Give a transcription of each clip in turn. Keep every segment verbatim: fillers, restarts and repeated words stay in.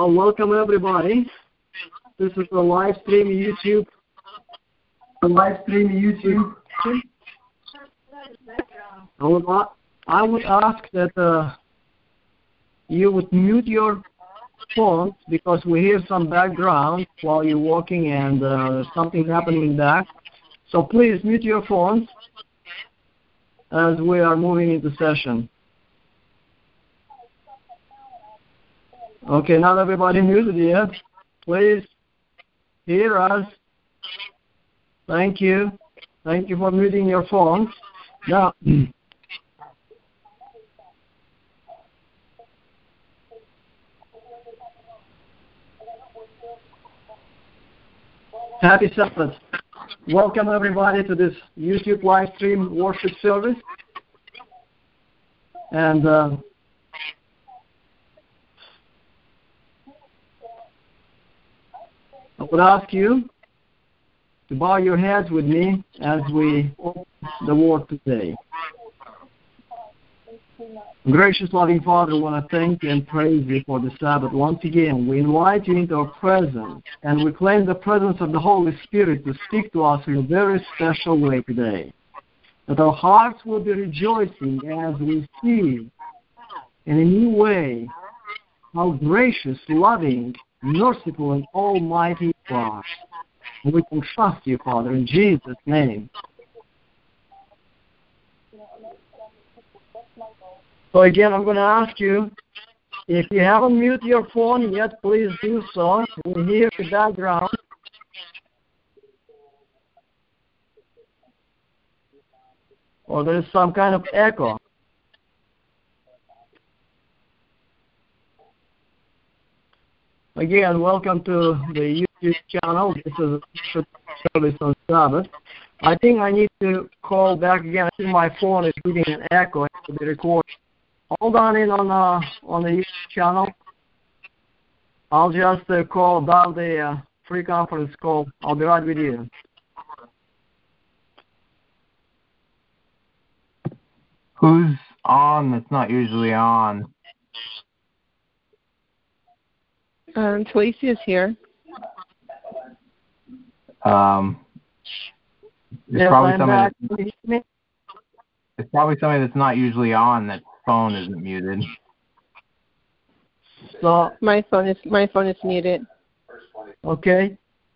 Well, welcome everybody. This is the live stream YouTube. The live stream YouTube. I would, I would ask that uh, you would mute your phones because we hear some background while you're walking and uh, there's something happening back. So please mute your phones as we are moving into session. Okay, not everybody muted yet. Please hear us. Thank you. Thank you for muting your phones. Now, happy Sabbath. Welcome everybody to this YouTube live stream worship service. And uh, I would ask you to bow your heads with me as we open the Word today. Gracious, loving Father, I want to thank you and praise you for the Sabbath. Once again, we invite you into our presence, and we claim the presence of the Holy Spirit to speak to us in a very special way today. That our hearts will be rejoicing as we see in a new way how gracious, loving, merciful, and almighty you are. And we can trust you, Father, in Jesus' name. So again, I'm going to ask you, if you haven't muted your phone yet, please do so. We hear the background. Or there is some kind of echo. Again, welcome to the YouTube channel. This is a service on Sabbath. I think I need to call back again. I think my phone is giving an echo to the recording. Hold on in on uh, on the YouTube channel. I'll just uh, call down the uh, free conference call. I'll be right with you. Who's on that's not usually on? Um, Talisia is here. Um, it's, yes, probably I'm somebody back. That's, it's probably somebody that's not usually on. That phone isn't muted. So my phone is my phone is muted. Okay.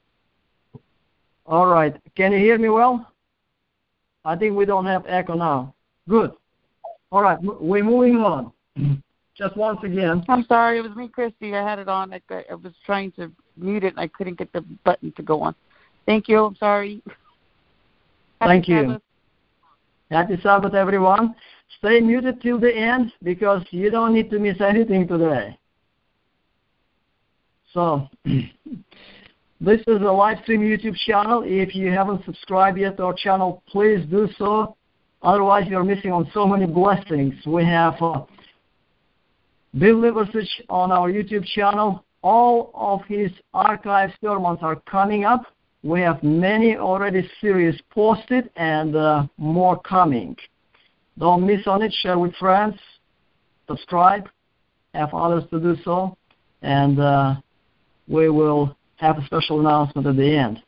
All right. Can you hear me well? I think we don't have echo now. Good. All right. We're moving on. Just once again. I'm sorry, it was me, Christy. I had it on. I, I was trying to mute it, and I couldn't get the button to go on. Thank you. I'm sorry. Happy Thank you. Sabbath. Happy Sabbath, everyone. Stay muted till the end because you don't need to miss anything today. So, this is a live stream YouTube channel. If you haven't subscribed yet to our channel, please do so. Otherwise, you're missing on so many blessings. We have uh, Bill Liversidge on our YouTube channel. All of his archive sermons are coming up. We have many already series posted and uh, more coming. Don't miss on it. Share with friends. Subscribe. Have others to do so. And uh, we will have a special announcement at the end.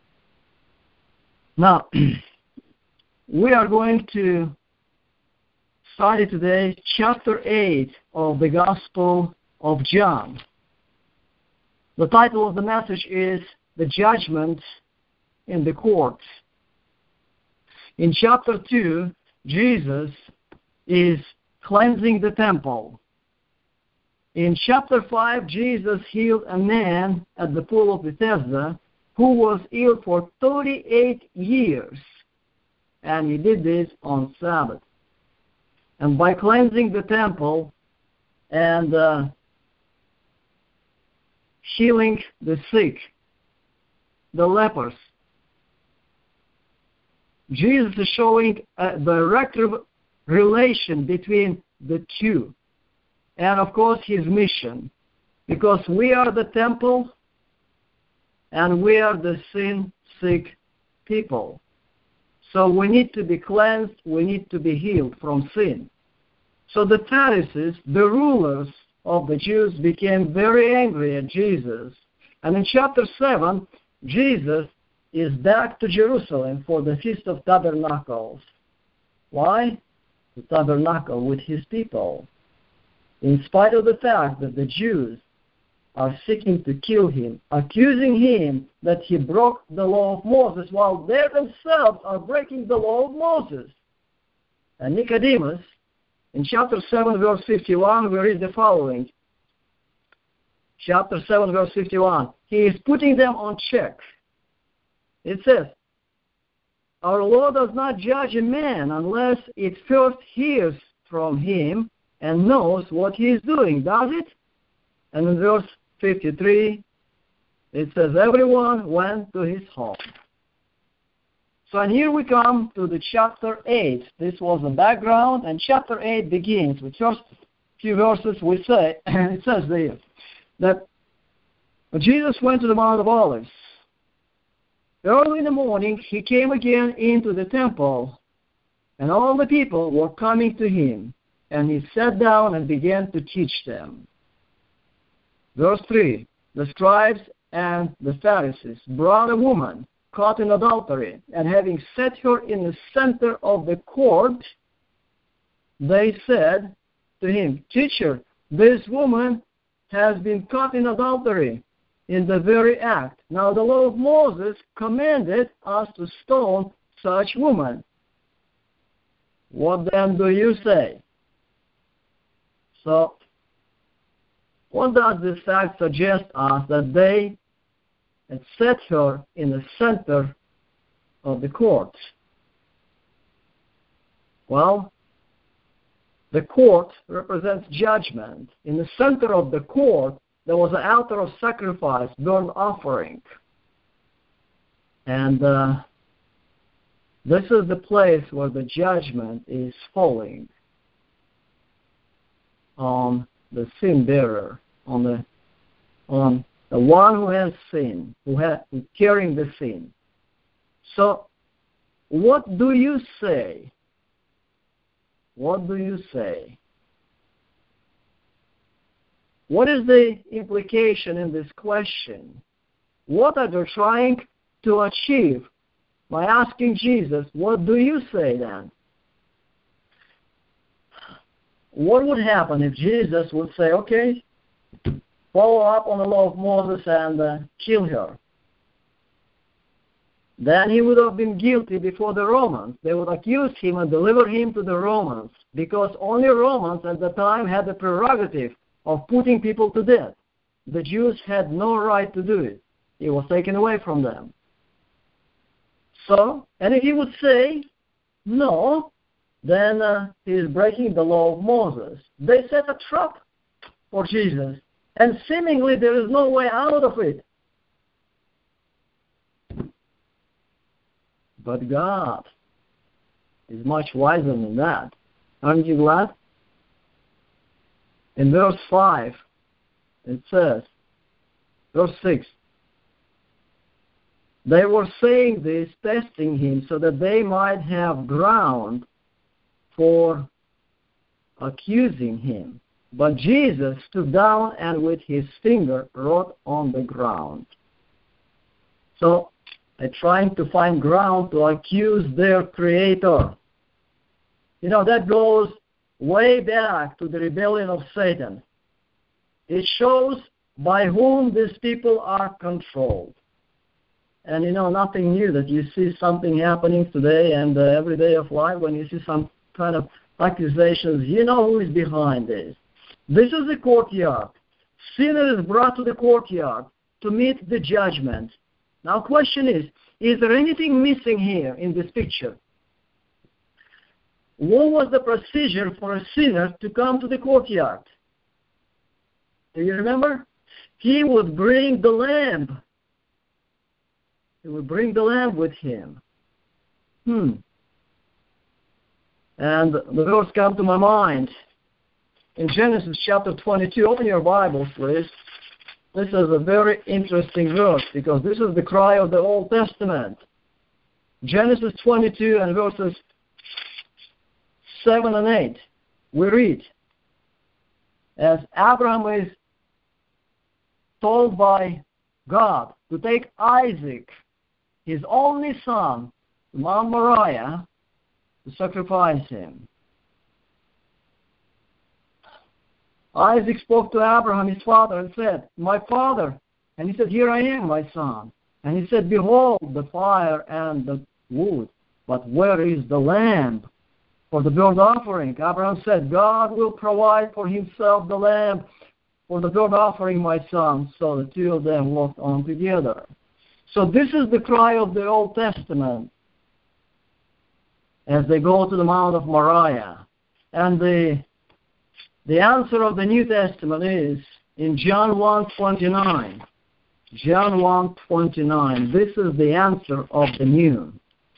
Now, we are going to study today chapter eight of the Gospel of John. The title of the message is The Judgment in the Courts. In chapter two, Jesus is cleansing the temple. In chapter five, Jesus healed a man at the pool of Bethesda who was ill for thirty-eight years, and he did this on Sabbath. And by cleansing the temple and uh, healing the sick, the lepers, Jesus is showing a direct relation between the two. And, of course, his mission. Because we are the temple and we are the sin-sick people. So we need to be cleansed, we need to be healed from sin. So the Pharisees, the rulers of the Jews became very angry at Jesus. And in chapter seven, Jesus is back to Jerusalem for the Feast of Tabernacles. Why? To tabernacle with his people. In spite of the fact that the Jews are seeking to kill him, accusing him that he broke the law of Moses, while they themselves are breaking the law of Moses. And Nicodemus, in chapter seven, verse fifty-one, we read the following. Chapter seven, verse fifty-one. He is putting them on check. It says, our law does not judge a man unless it first hears from him and knows what he is doing, does it? And in verse fifty-three, it says, everyone went to his home. So and here we come to the chapter eight. This was the background, and chapter eight begins with first few verses we say, it says there, that Jesus went to the Mount of Olives. Early in the morning, he came again into the temple, and all the people were coming to him, and he sat down and began to teach them. Verse three, the scribes and the Pharisees brought a woman caught in adultery, and having set her in the center of the court, they said to him, Teacher, this woman has been caught in adultery in the very act. Now the law of Moses commanded us to stone such woman. What then do you say? So, what does this fact suggest us? That they had set her in the center of the court. Well, the court represents judgment. In the center of the court, there was an altar of sacrifice, burnt offering. And uh, this is the place where the judgment is falling on the sin bearer, on the on the one who has sin, who has who's carrying the sin. So, what do you say? What do you say? What is the implication in this question? What are they trying to achieve by asking Jesus, what do you say then? What would happen if Jesus would say, okay, follow up on the law of Moses and uh, kill her? Then he would have been guilty before the Romans. They would accuse him and deliver him to the Romans, because only Romans at the time had the prerogative of putting people to death. The Jews had no right to do it. It was taken away from them. So, and if he would say no, then uh, he is breaking the law of Moses. They set a trap for Jesus, and seemingly there is no way out of it. But God is much wiser than that. Aren't you glad? In verse five, it says, verse six, they were saying this, testing him, so that they might have ground for accusing him. But Jesus stooped down and with his finger wrote on the ground. So, they're trying to find ground to accuse their Creator. You know, that goes way back to the rebellion of Satan. It shows by whom these people are controlled. And, you know, nothing new that you see something happening today and uh, every day of life when you see some kind of accusations, you know who is behind this. This is the courtyard. Sinner is brought to the courtyard to meet the judgment. Now, question is, is there anything missing here in this picture? What was the procedure for a sinner to come to the courtyard? Do you remember? He would bring the lamb. He would bring the lamb with him. Hmm. And the verse comes to my mind. In Genesis chapter twenty-two, open your Bibles, please. This is a very interesting verse because this is the cry of the Old Testament. Genesis twenty-two and verses seven and eight. We read, as Abraham is told by God to take Isaac, his only son, to Mount Moriah to sacrifice him. Isaac spoke to Abraham, his father, and said, "My father." And he said, "Here I am, my son." And he said, "Behold the fire and the wood, but where is the lamb for the burnt offering?" Abraham said, "God will provide for himself the lamb for the burnt offering, my son." So the two of them walked on together. So this is the cry of the Old Testament as they go to the Mount of Moriah. And the, the answer of the New Testament is in John one twenty-nine. John one twenty-nine. This is the answer of the new.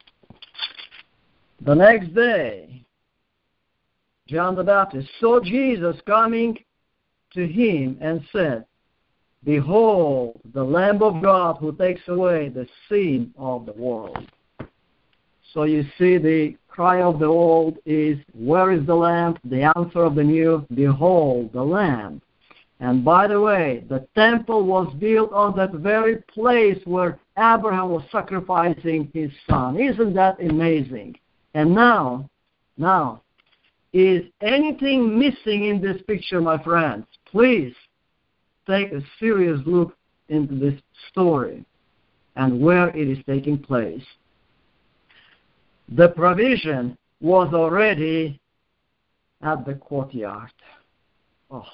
The next day, John the Baptist saw Jesus coming to him and said, "Behold, the Lamb of God who takes away the sin of the world." So you see, the cry of the old is, where is the Lamb? The answer of the new, behold, the Lamb. And by the way, the temple was built on that very place where Abraham was sacrificing his son. Isn't that amazing? And now, now, is anything missing in this picture, my friends? Please take a serious look into this story and where it is taking place. The provision was already at the courtyard. Oh.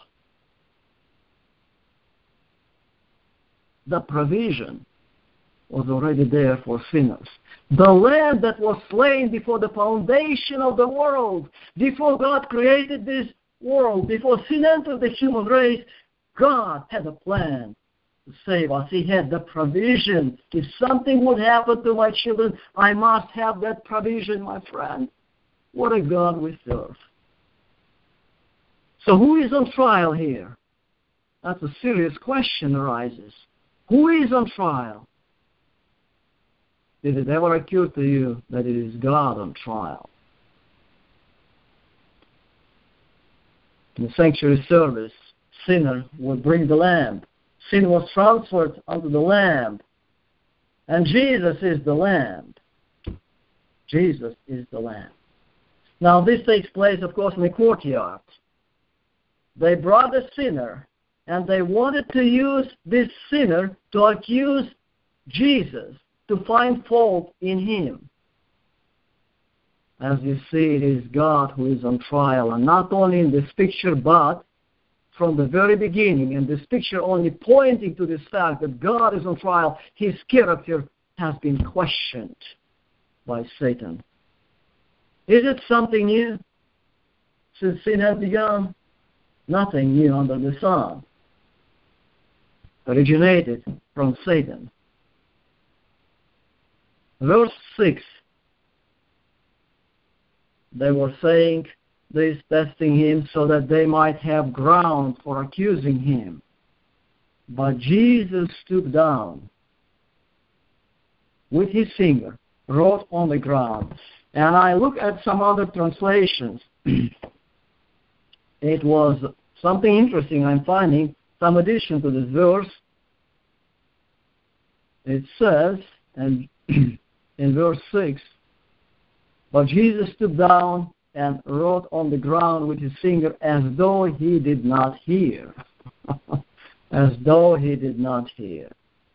The provision was already there for sinners. The Lamb that was slain before the foundation of the world, before God created this world, before sin entered the human race, God had a plan to save us. He had the provision. If something would happen to my children, I must have that provision, my friend. What a God we serve. So who is on trial here? That's a serious question arises. Who is on trial? Did it ever occur to you that it is God on trial? In the sanctuary service, sinner would bring the lamb. Sin was transferred unto the lamb. And Jesus is the lamb. Jesus is the lamb. Now this takes place, of course, in the courtyard. They brought the sinner, and they wanted to use this sinner to accuse Jesus, to find fault in him. As you see, it is God who is on trial, and not only in this picture, but from the very beginning, and this picture only pointing to this fact that God is on trial, his character has been questioned by Satan. Is it something new since sin has begun? Nothing new under the sun. Originated from Satan. Verse six, they were saying this, testing him so that they might have ground for accusing him. But Jesus stooped down with his finger, wrote on the ground. And I look at some other translations. It was something interesting I'm finding, some addition to this verse. It says, and in verse six, but Jesus stooped down and wrote on the ground with his finger as though he did not hear. As though he did not hear.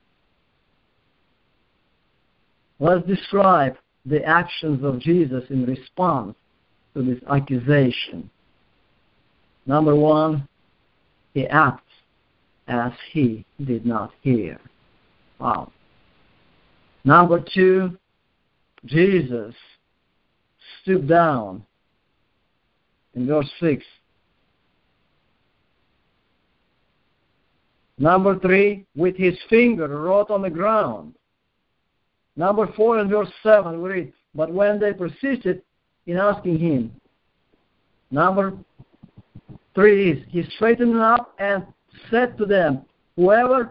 Let's describe the actions of Jesus in response to this accusation. Number one, he acts as he did not hear. Wow. Number two, Jesus stooped down in verse six. Number three, with his finger wrote on the ground. Number four, in verse seven, we read, but when they persisted in asking him. Number three is, he straightened up and said to them, whoever,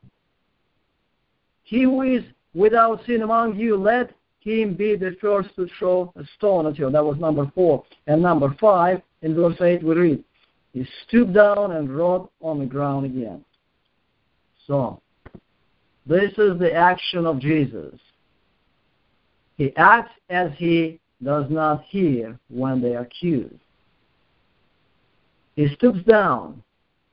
he who is without sin among you, let him be the first to throw a stone at you. That was number four. And number five, in verse eight, we read, He stooped down and wrote on the ground again. So, this is the action of Jesus. He acts as he does not hear when they accuse. He stoops down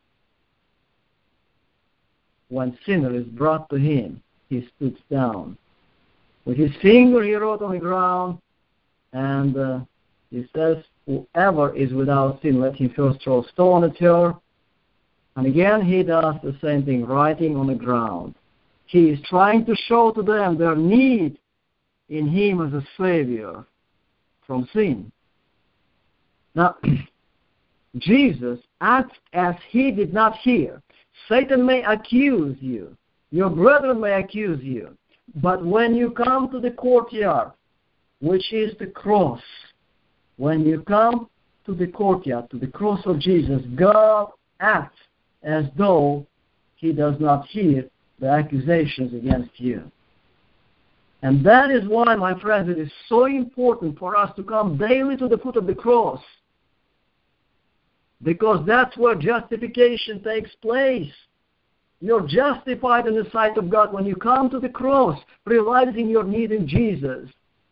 when sinner is brought to him. He stoops down. With his finger he wrote on the ground, and uh, he says, whoever is without sin, let him first throw a stone at her. And again he does the same thing, writing on the ground. He is trying to show to them their need in him as a Savior from sin. Now, Jesus acts as he did not hear. Satan may accuse you. Your brethren may accuse you. But when you come to the courtyard, which is the cross, when you come to the courtyard, to the cross of Jesus, God acts as though he does not hear the accusations against you. And that is why, my friends, it is so important for us to come daily to the foot of the cross. Because that's where justification takes place. You're justified in the sight of God when you come to the cross, realizing your need in Jesus.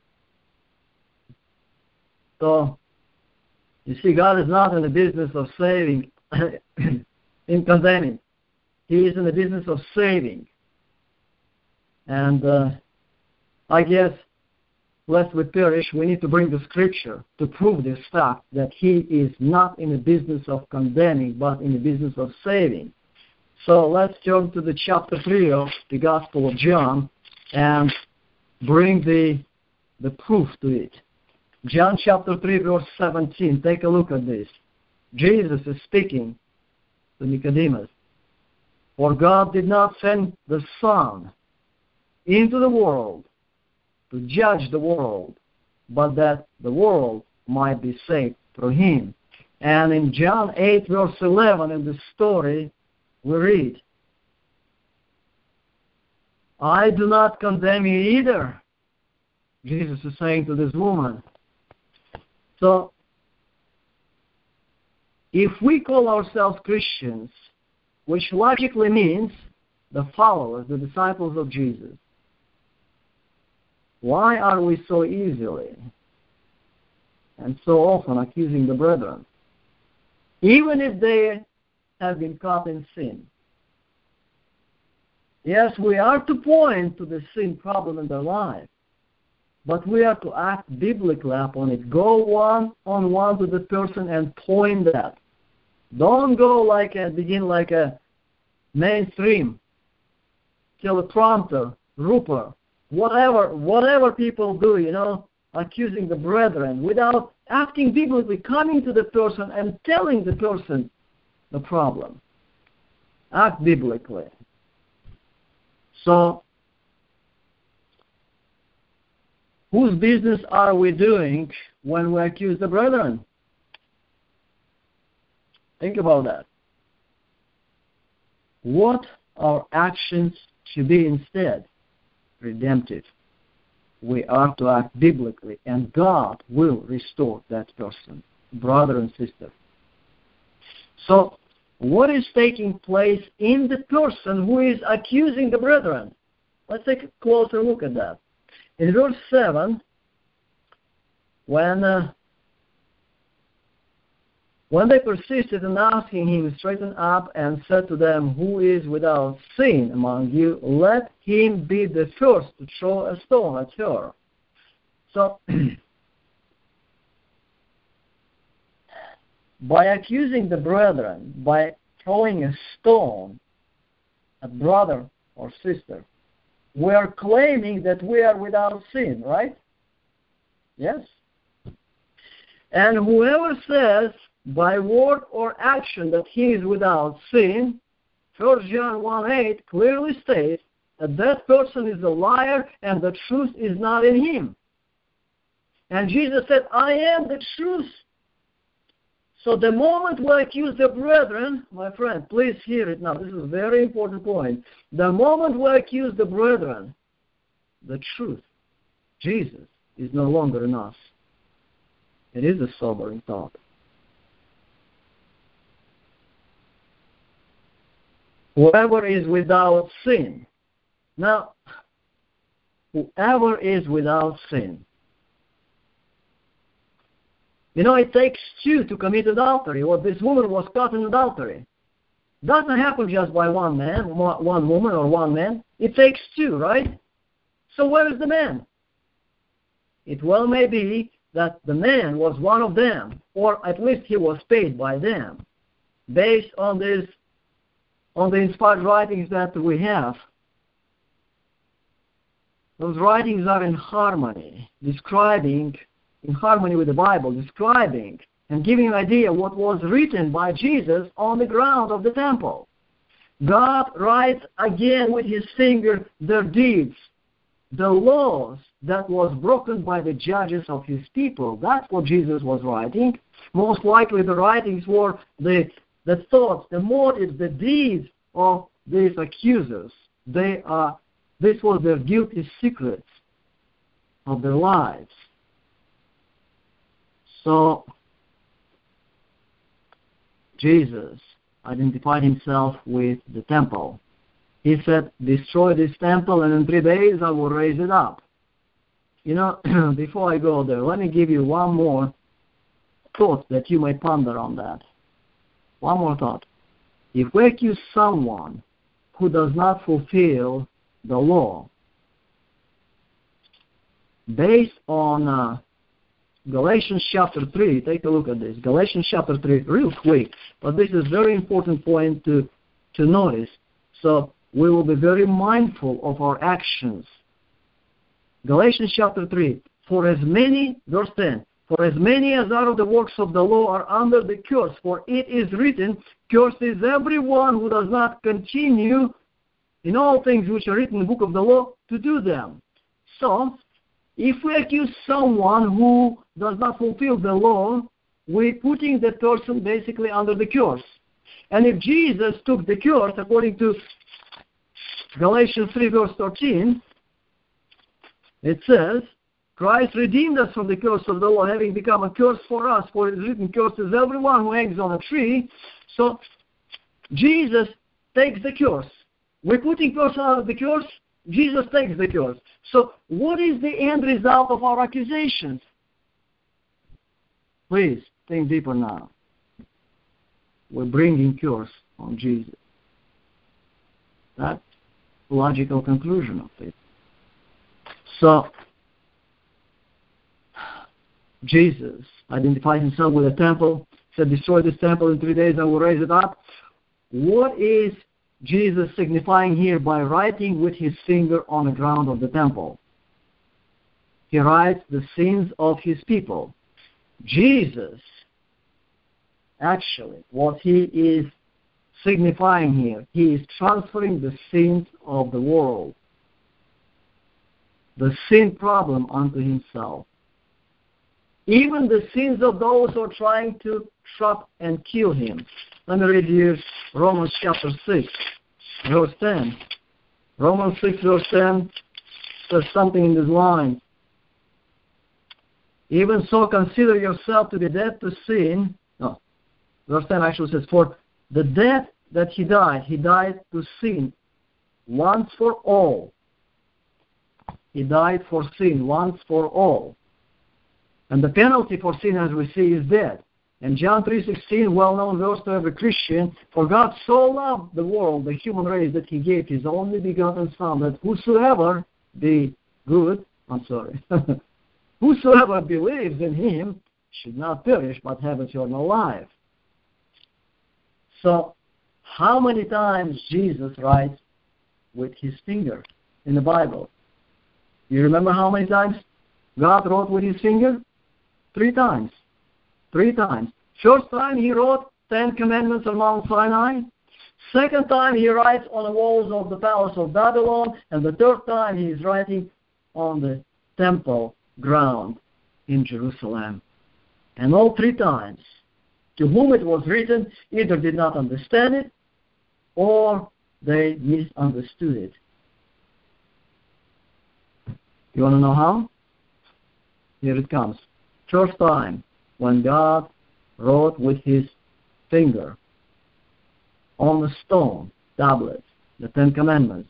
So, you see, God is not in the business of saving, in condemning. He is in the business of saving. And uh, I guess, lest we perish, we need to bring the scripture to prove this fact, that he is not in the business of condemning, but in the business of saving. So let's turn to the chapter three of the Gospel of John and bring the, the proof to it. John chapter three, verse seventeen. Take a look at this. Jesus is speaking to Nicodemus. For God did not send the Son into the world to judge the world, but that the world might be saved through him. And in John eight, verse eleven, in the story, we read, I do not condemn you either, Jesus is saying to this woman. So, if we call ourselves Christians, which logically means the followers, the disciples of Jesus, why are we so easily and so often accusing the brethren, even if they have been caught in sin? Yes, we are to point to the sin problem in their life, but we are to act biblically upon it. Go one-on-one to the person and point that. Don't go like a, begin like a mainstream, teleprompter, rooper, whatever, whatever people do, you know, accusing the brethren, without acting biblically, coming to the person and telling the person the problem. Act biblically. So, whose business are we doing when we accuse the brethren? Think about that. What our actions should be instead? Redemptive. We are to act biblically, and God will restore that person, brother and sister. So, what is taking place in the person who is accusing the brethren? Let's take a closer look at that. In verse seven, when uh, when they persisted in asking him, he straightened up and said to them, who is without sin among you, let him be the first to throw a stone at her. So, by accusing the brethren, by throwing a stone at brother or sister, we are claiming that we are without sin, right? Yes. And whoever says by word or action that he is without sin, First John one eight clearly states that that person is a liar and the truth is not in him. And Jesus said, I am the truth. So the moment we accuse the brethren, my friend, please hear it now. This is a very important point. The moment we accuse the brethren, the truth, Jesus, is no longer in us. It is a sobering thought. whoever is without sin. Now, whoever is without sin. You know, it takes two to commit adultery, or this woman was caught in adultery. Doesn't happen just by one man, one woman, or one man. It takes two, right? So where is the man? It well may be that the man was one of them, or at least he was paid by them, based on this, on the inspired writings that we have. Those writings are in harmony, describing, in harmony with the Bible, describing and giving an idea what was written by Jesus on the ground of the temple. God writes again with his finger their deeds, the laws that was broken by the judges of his people. That's what Jesus was writing. Most likely the writings were the, the thoughts, the motives, the deeds of these accusers. They are, this was their guilty secrets of their lives. So, Jesus identified himself with the temple. He said, destroy this temple and in three days I will raise it up. You know, before I go there, let me give you one more thought that you may ponder on that. One more thought. If we accuse someone who does not fulfill the law, based on uh, Galatians chapter three, take a look at this. Galatians chapter three, real quick, but this is a very important point to, to notice. So we will be very mindful of our actions. Galatians chapter three, for as many, verse ten, for as many as are of the works of the law are under the curse, for it is written, cursed is everyone who does not continue in all things which are written in the book of the law to do them. So, if we accuse someone who does not fulfill the law, we're putting that person basically under the curse. And if Jesus took the curse, according to Galatians three verse thirteen, it says, Christ redeemed us from the curse of the law, having become a curse for us, for it is written, cursed is everyone who hangs on a tree. So, Jesus takes the curse. We're putting person under the curse, Jesus takes the curse. So, what is the end result of our accusations? Please, think deeper now. We're bringing curse on Jesus. That's the logical conclusion of it. So, Jesus identified himself with a temple, said, destroy this temple in three days and we'll raise it up. What is Jesus signifying here by writing with his finger on the ground of the temple? He writes the sins of his people. Jesus, actually, what he is signifying here, he is transferring the sins of the world, the sin problem, onto himself. Even the sins of those who are trying to trap and kill him. Let me read you Romans chapter six, verse ten. Romans six, verse ten says something in this line. Even so, consider yourself to be dead to sin. No, verse ten actually says, for the death that he died, he died to sin once for all. He died for sin once for all. And the penalty for sin, as we see, is death. And John three sixteen, well-known verse to every Christian, for God so loved the world, the human race, that he gave his only begotten Son, that whosoever be good, I'm sorry, whosoever believes in him should not perish, but have eternal life. So, how many times Jesus writes with his finger in the Bible? You remember how many times God wrote with his finger? Three times. Three times. First time he wrote Ten Commandments on Mount Sinai. Second time he writes on the walls of the palace of Babylon. And the third time he is writing on the temple ground in Jerusalem. And all three times, to whom it was written, either did not understand it or they misunderstood it. You want to know how? Here it comes. First time, when God wrote with his finger on the stone, tablets, the Ten Commandments.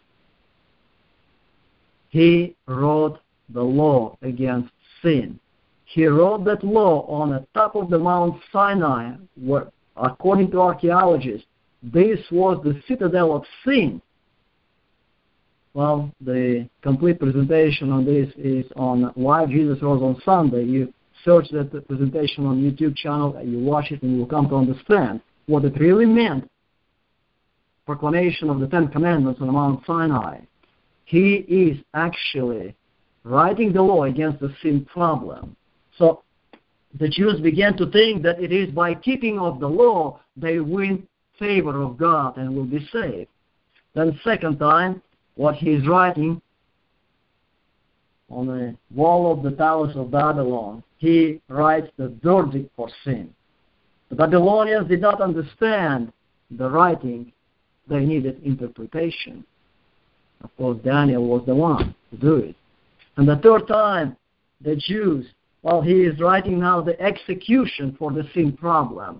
He wrote the law against sin. He wrote that law on the top of the Mount Sinai, where, according to archaeologists, this was the citadel of sin. Well, the complete presentation on this is on Why Jesus Rose on Sunday. You search that presentation on YouTube channel, you watch it, and you will come to understand what it really meant. Proclamation of the Ten Commandments on Mount Sinai. He is actually writing the law against the sin problem. So the Jews began to think that it is by keeping of the law they win favor of God and will be saved. Then second time, what he is writing on the wall of the towers of Babylon, he writes the verdict for sin. The Babylonians did not understand the writing. They needed interpretation. Of course, Daniel was the one to do it. And the third time, the Jews, well, he is writing now the execution for the sin problem.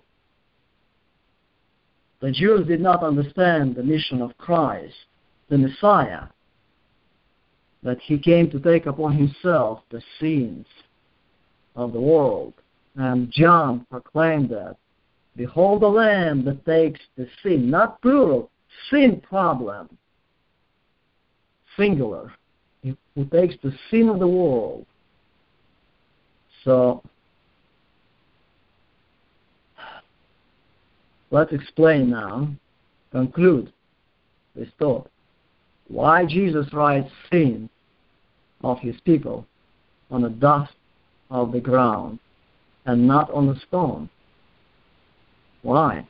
The Jews did not understand the mission of Christ, the Messiah, that he came to take upon himself the sins of the world. And John proclaimed that, behold the Lamb that takes the sin, not plural, sin problem, singular, who takes the sin of the world. So, let's explain now, conclude this thought. Why Jesus writes sin of his people on the dust of the ground and not on the stone? Why?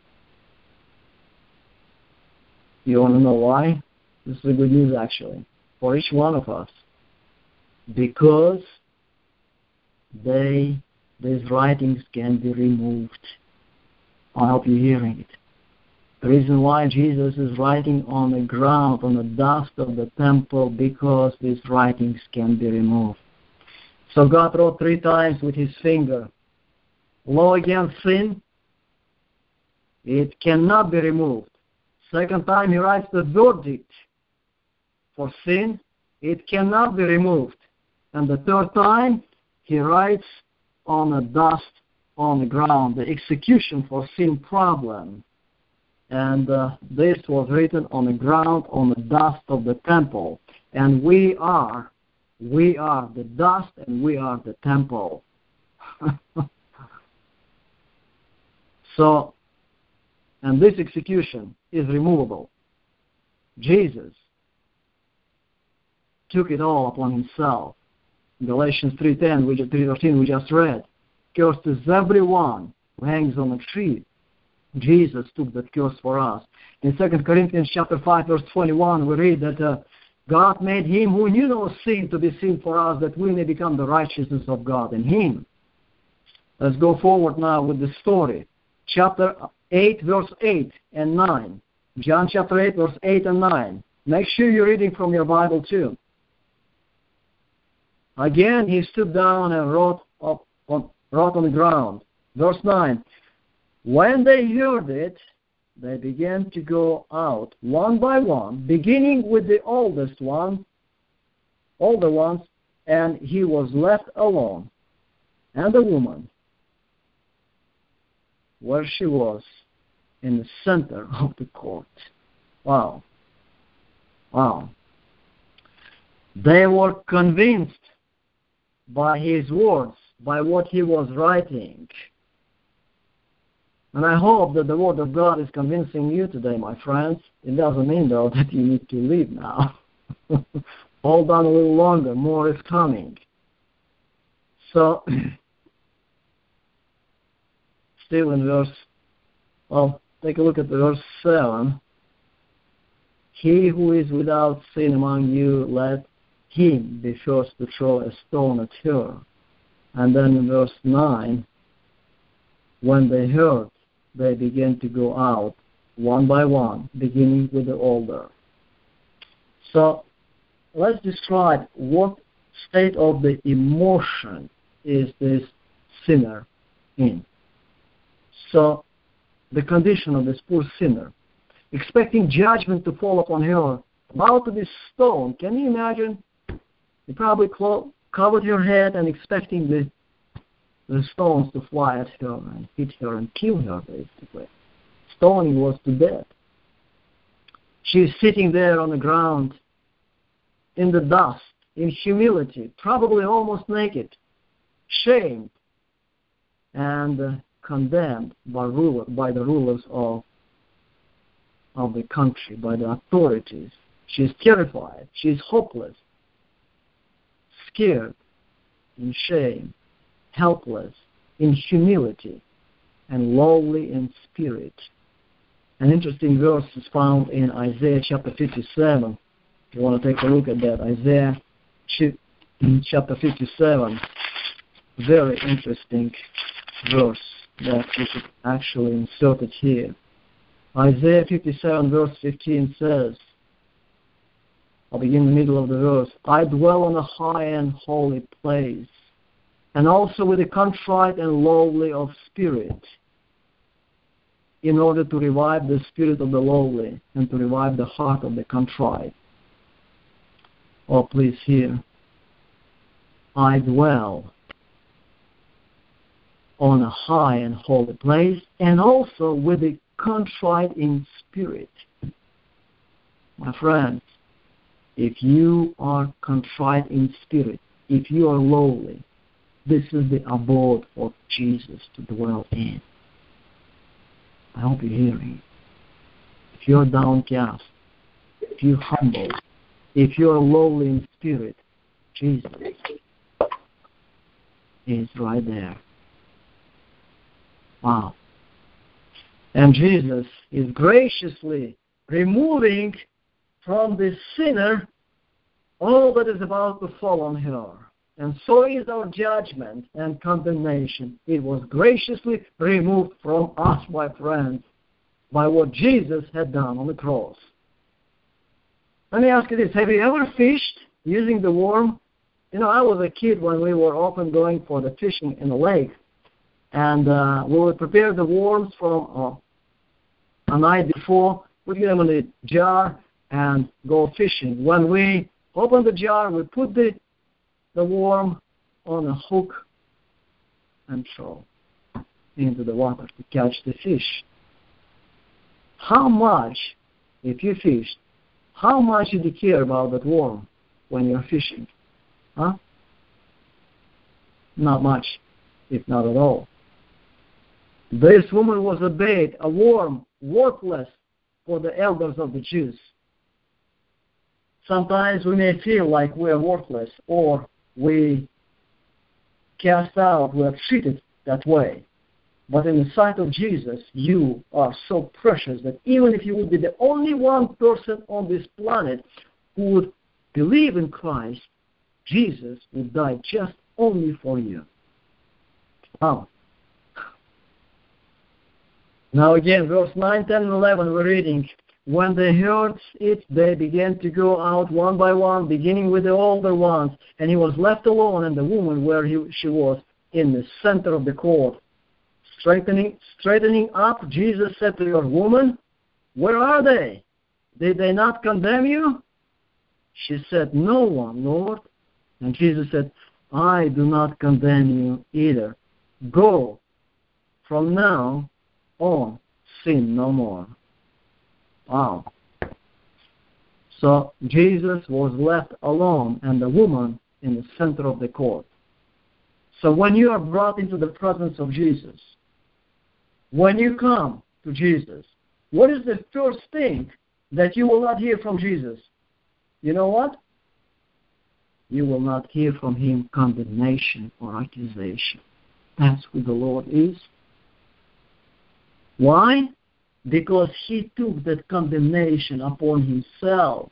You want to know why? This is the good news, actually, for each one of us. Because they, these writings can be removed. I hope you're hearing it. The reason why Jesus is writing on the ground, on the dust of the temple, because these writings can be removed. So God wrote three times with his finger. Law against sin, it cannot be removed. Second time he writes the verdict for sin, it cannot be removed. And the third time he writes on the dust on the ground, the execution for sin problem. And uh, this was written on the ground, on the dust of the temple. And we are, we are the dust and we are the temple. So, and this execution is removable. Jesus took it all upon himself. Galatians three ten, which three thirteen we just read. Cursed is everyone who hangs on a tree. Jesus took that curse for us. In Second Corinthians chapter five, verse twenty-one, we read that uh, God made him who knew no sin to be sin for us, that we may become the righteousness of God in him. Let's go forward now with the story. Chapter eight, verse eight and nine. John chapter eight, verse eight and nine. Make sure you're reading from your Bible too. Again, he stooped down and wrote, up on, wrote on the ground. Verse nine. When they heard it, they began to go out one by one, beginning with the oldest one, older ones, and he was left alone. And the woman, where she was, in the center of the court. Wow. Wow. They were convinced by his words, by what he was writing. And I hope that the Word of God is convincing you today, my friends. It doesn't mean, though, that you need to leave now. Hold on a little longer. More is coming. So, still in verse, well, take a look at verse seven. He who is without sin among you, let him be first to throw a stone at her. And then in verse nine, when they heard, they began to go out one by one, beginning with the older. So let's describe what state of the emotion is this sinner in. So the condition of this poor sinner. expecting judgment to fall upon her, about to be stoned. Can you imagine? You probably clo- covered your head and expecting the, the stones to fly at her and hit her and kill her, basically. Stoning was to death. She's sitting there on the ground in the dust, in humility, probably almost naked, shamed, and uh, condemned by, ruler, by the rulers of, of the country, by the authorities. She's terrified. She's hopeless, scared, in shame, helpless, in humility, and lowly in spirit. An interesting verse is found in Isaiah chapter fifty-seven. If you want to take a look at that, Isaiah chapter fifty-seven, very interesting verse that we could actually insert it here. Isaiah fifty-seven verse fifteen says, I'll begin in the middle of the verse, I dwell on a high and holy place, and also with the contrite and lowly of spirit, in order to revive the spirit of the lowly and to revive the heart of the contrite. Oh, please hear. I dwell on a high and holy place, and also with the contrite in spirit. My friends, if you are contrite in spirit, if you are lowly, this is the abode for Jesus to dwell in. I hope you're hearing. If you're downcast, if you're humble, if you're lowly in spirit, Jesus is right there. Wow. And Jesus is graciously removing from the sinner all that is about to fall on her. And so is our judgment and condemnation. It was graciously removed from us, my friends, by what Jesus had done on the cross. Let me ask you this. Have you ever fished using the worm? You know, I was a kid when we were often going for the fishing in the lake. And uh, we would prepare the worms from uh, a night before. We'd get them in a jar and go fishing. When we open the jar, we put the the worm on a hook and throw into the water to catch the fish. How much, if you fished, how much did you care about that worm when you're fishing? Huh? Not much, if not at all. This woman was a bait, a worm, worthless for the elders of the Jews. Sometimes we may feel like we're worthless, or we cast out, we are treated that way. But in the sight of Jesus, you are so precious that even if you would be the only one person on this planet who would believe in Christ, Jesus would die just only for you. Wow. Now again, verse nine, ten, and eleven, we're reading, when they heard it, they began to go out one by one, beginning with the older ones. And he was left alone, and the woman where he, she was, in the center of the court. Straightening, straightening up, Jesus said to her, Woman, where are they? Did they not condemn you? She said, No one, Lord. And Jesus said, I do not condemn you either. Go, from now on, sin no more. Wow. So Jesus was left alone and the woman in the center of the court. So when you are brought into the presence of Jesus, when you come to Jesus, what is the first thing that you will not hear from Jesus? You know what? You will not hear from him condemnation or accusation. That's who the Lord is. Why? Because he took that condemnation upon himself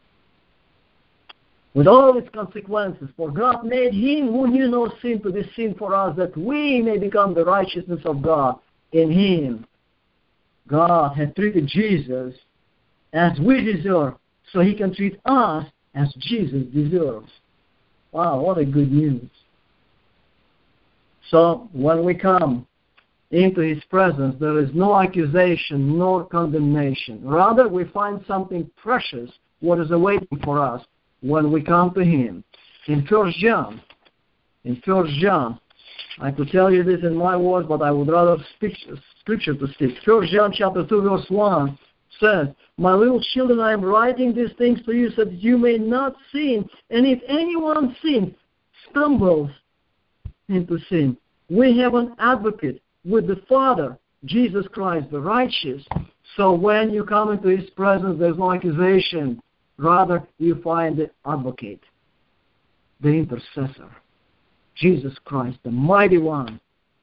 with all its consequences. For God made him who knew no sin to be sin for us, that we may become the righteousness of God in him. God had treated Jesus as we deserve, so he can treat us as Jesus deserves. Wow, what a good news. So when we come into his presence, there is no accusation nor condemnation. Rather, we find something precious, what is awaiting for us when we come to him. In First John, in First John, I could tell you this in my words, but I would rather speak Scripture to speak. First John chapter two, verse one says, "My little children, I am writing these things to you so that you may not sin. And if anyone sins, stumbles into sin, we have an advocate with the Father, Jesus Christ, the righteous." So when you come into his presence, there's no accusation. Rather, you find the advocate, the intercessor, Jesus Christ, the mighty one.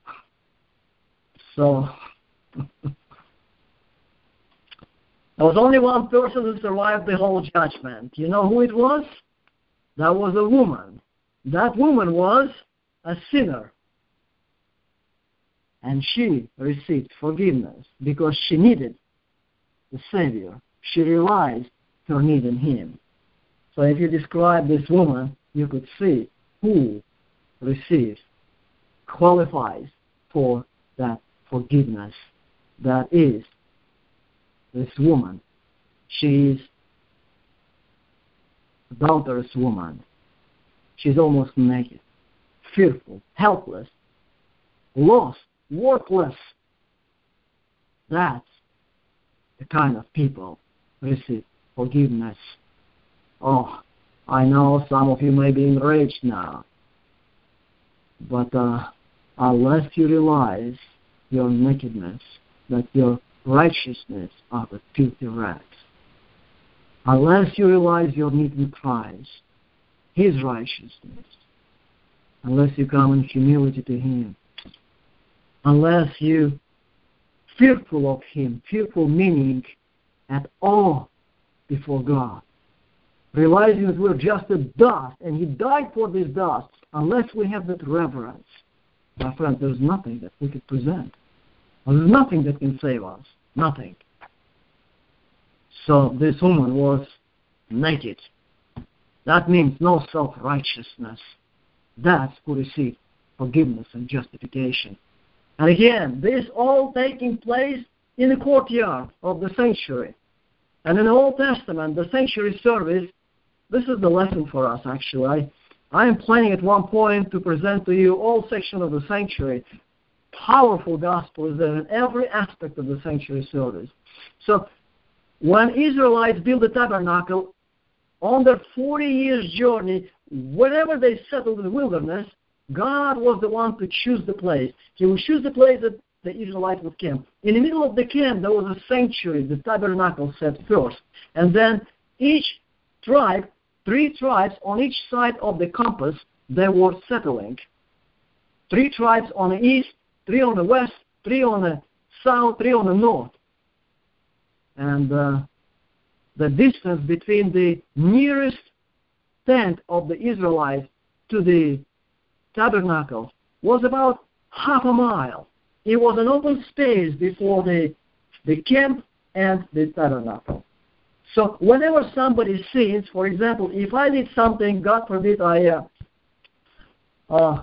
So, there was only one person who survived the whole judgment. You know who it was? That was a woman. That woman was a sinner. And she received forgiveness because she needed the Savior. She realized her need in him. So if you describe this woman, you could see who receives, qualifies for that forgiveness. That is this woman. She is a adulterous woman. She's almost naked, fearful, helpless, lost, worthless. That's the kind of people who receive forgiveness. Oh, I know some of you may be enraged now, but uh, unless you realize your nakedness, that your righteousness are the filthy rags, unless you realize your need in Christ, his righteousness, unless you come in humility to him, unless you fearful of him, fearful meaning at all before God, realizing that we're just a dust and he died for this dust, unless we have that reverence, my friend, there's nothing that we could present. There's nothing that can save us. Nothing. So this woman was naked. That means no self-righteousness. That's who received forgiveness and justification. And again, this all taking place in the courtyard of the sanctuary. And in the Old Testament, the sanctuary service, this is the lesson for us, actually. I, I am planning at one point to present to you all sections of the sanctuary. Powerful gospel is there in every aspect of the sanctuary service. So when Israelites built the tabernacle, on their forty years journey, whenever they settled in the wilderness, God was the one to choose the place. He would choose the place that the Israelites would camp. In the middle of the camp, there was a sanctuary, the tabernacle set first. And then each tribe, three tribes on each side of the compass, they were settling. Three tribes on the east, three on the west, three on the south, three on the north. And uh, the distance between the nearest tent of the Israelites to the tabernacle was about half a mile. It was an open space before the, the camp and the tabernacle. So whenever somebody sins, for example, if I did something, God forbid, I, uh, uh,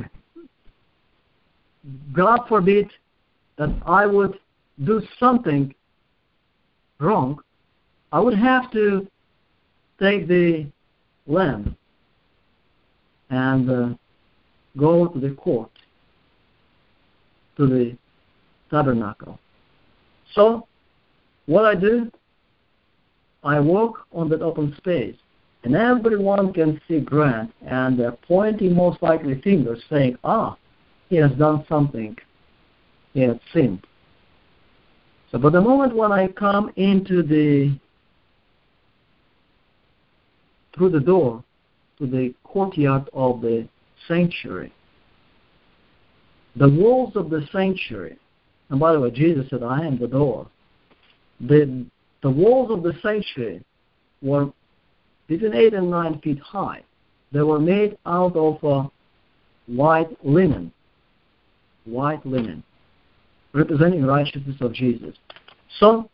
God forbid that I would do something wrong, I would have to take the lamb and uh, go to the court, to the tabernacle. So, what I do, I walk on that open space, and everyone can see Grant, and they're pointing most likely fingers, saying, ah, he has done something. He has sinned. So, but the moment when I come into the, through the door, to the courtyard of the sanctuary, the walls of the sanctuary, and by the way, Jesus said, I am the door. The, the walls of the sanctuary were between eight and nine feet high. They were made out of uh, white linen, white linen, representing righteousness of Jesus. So,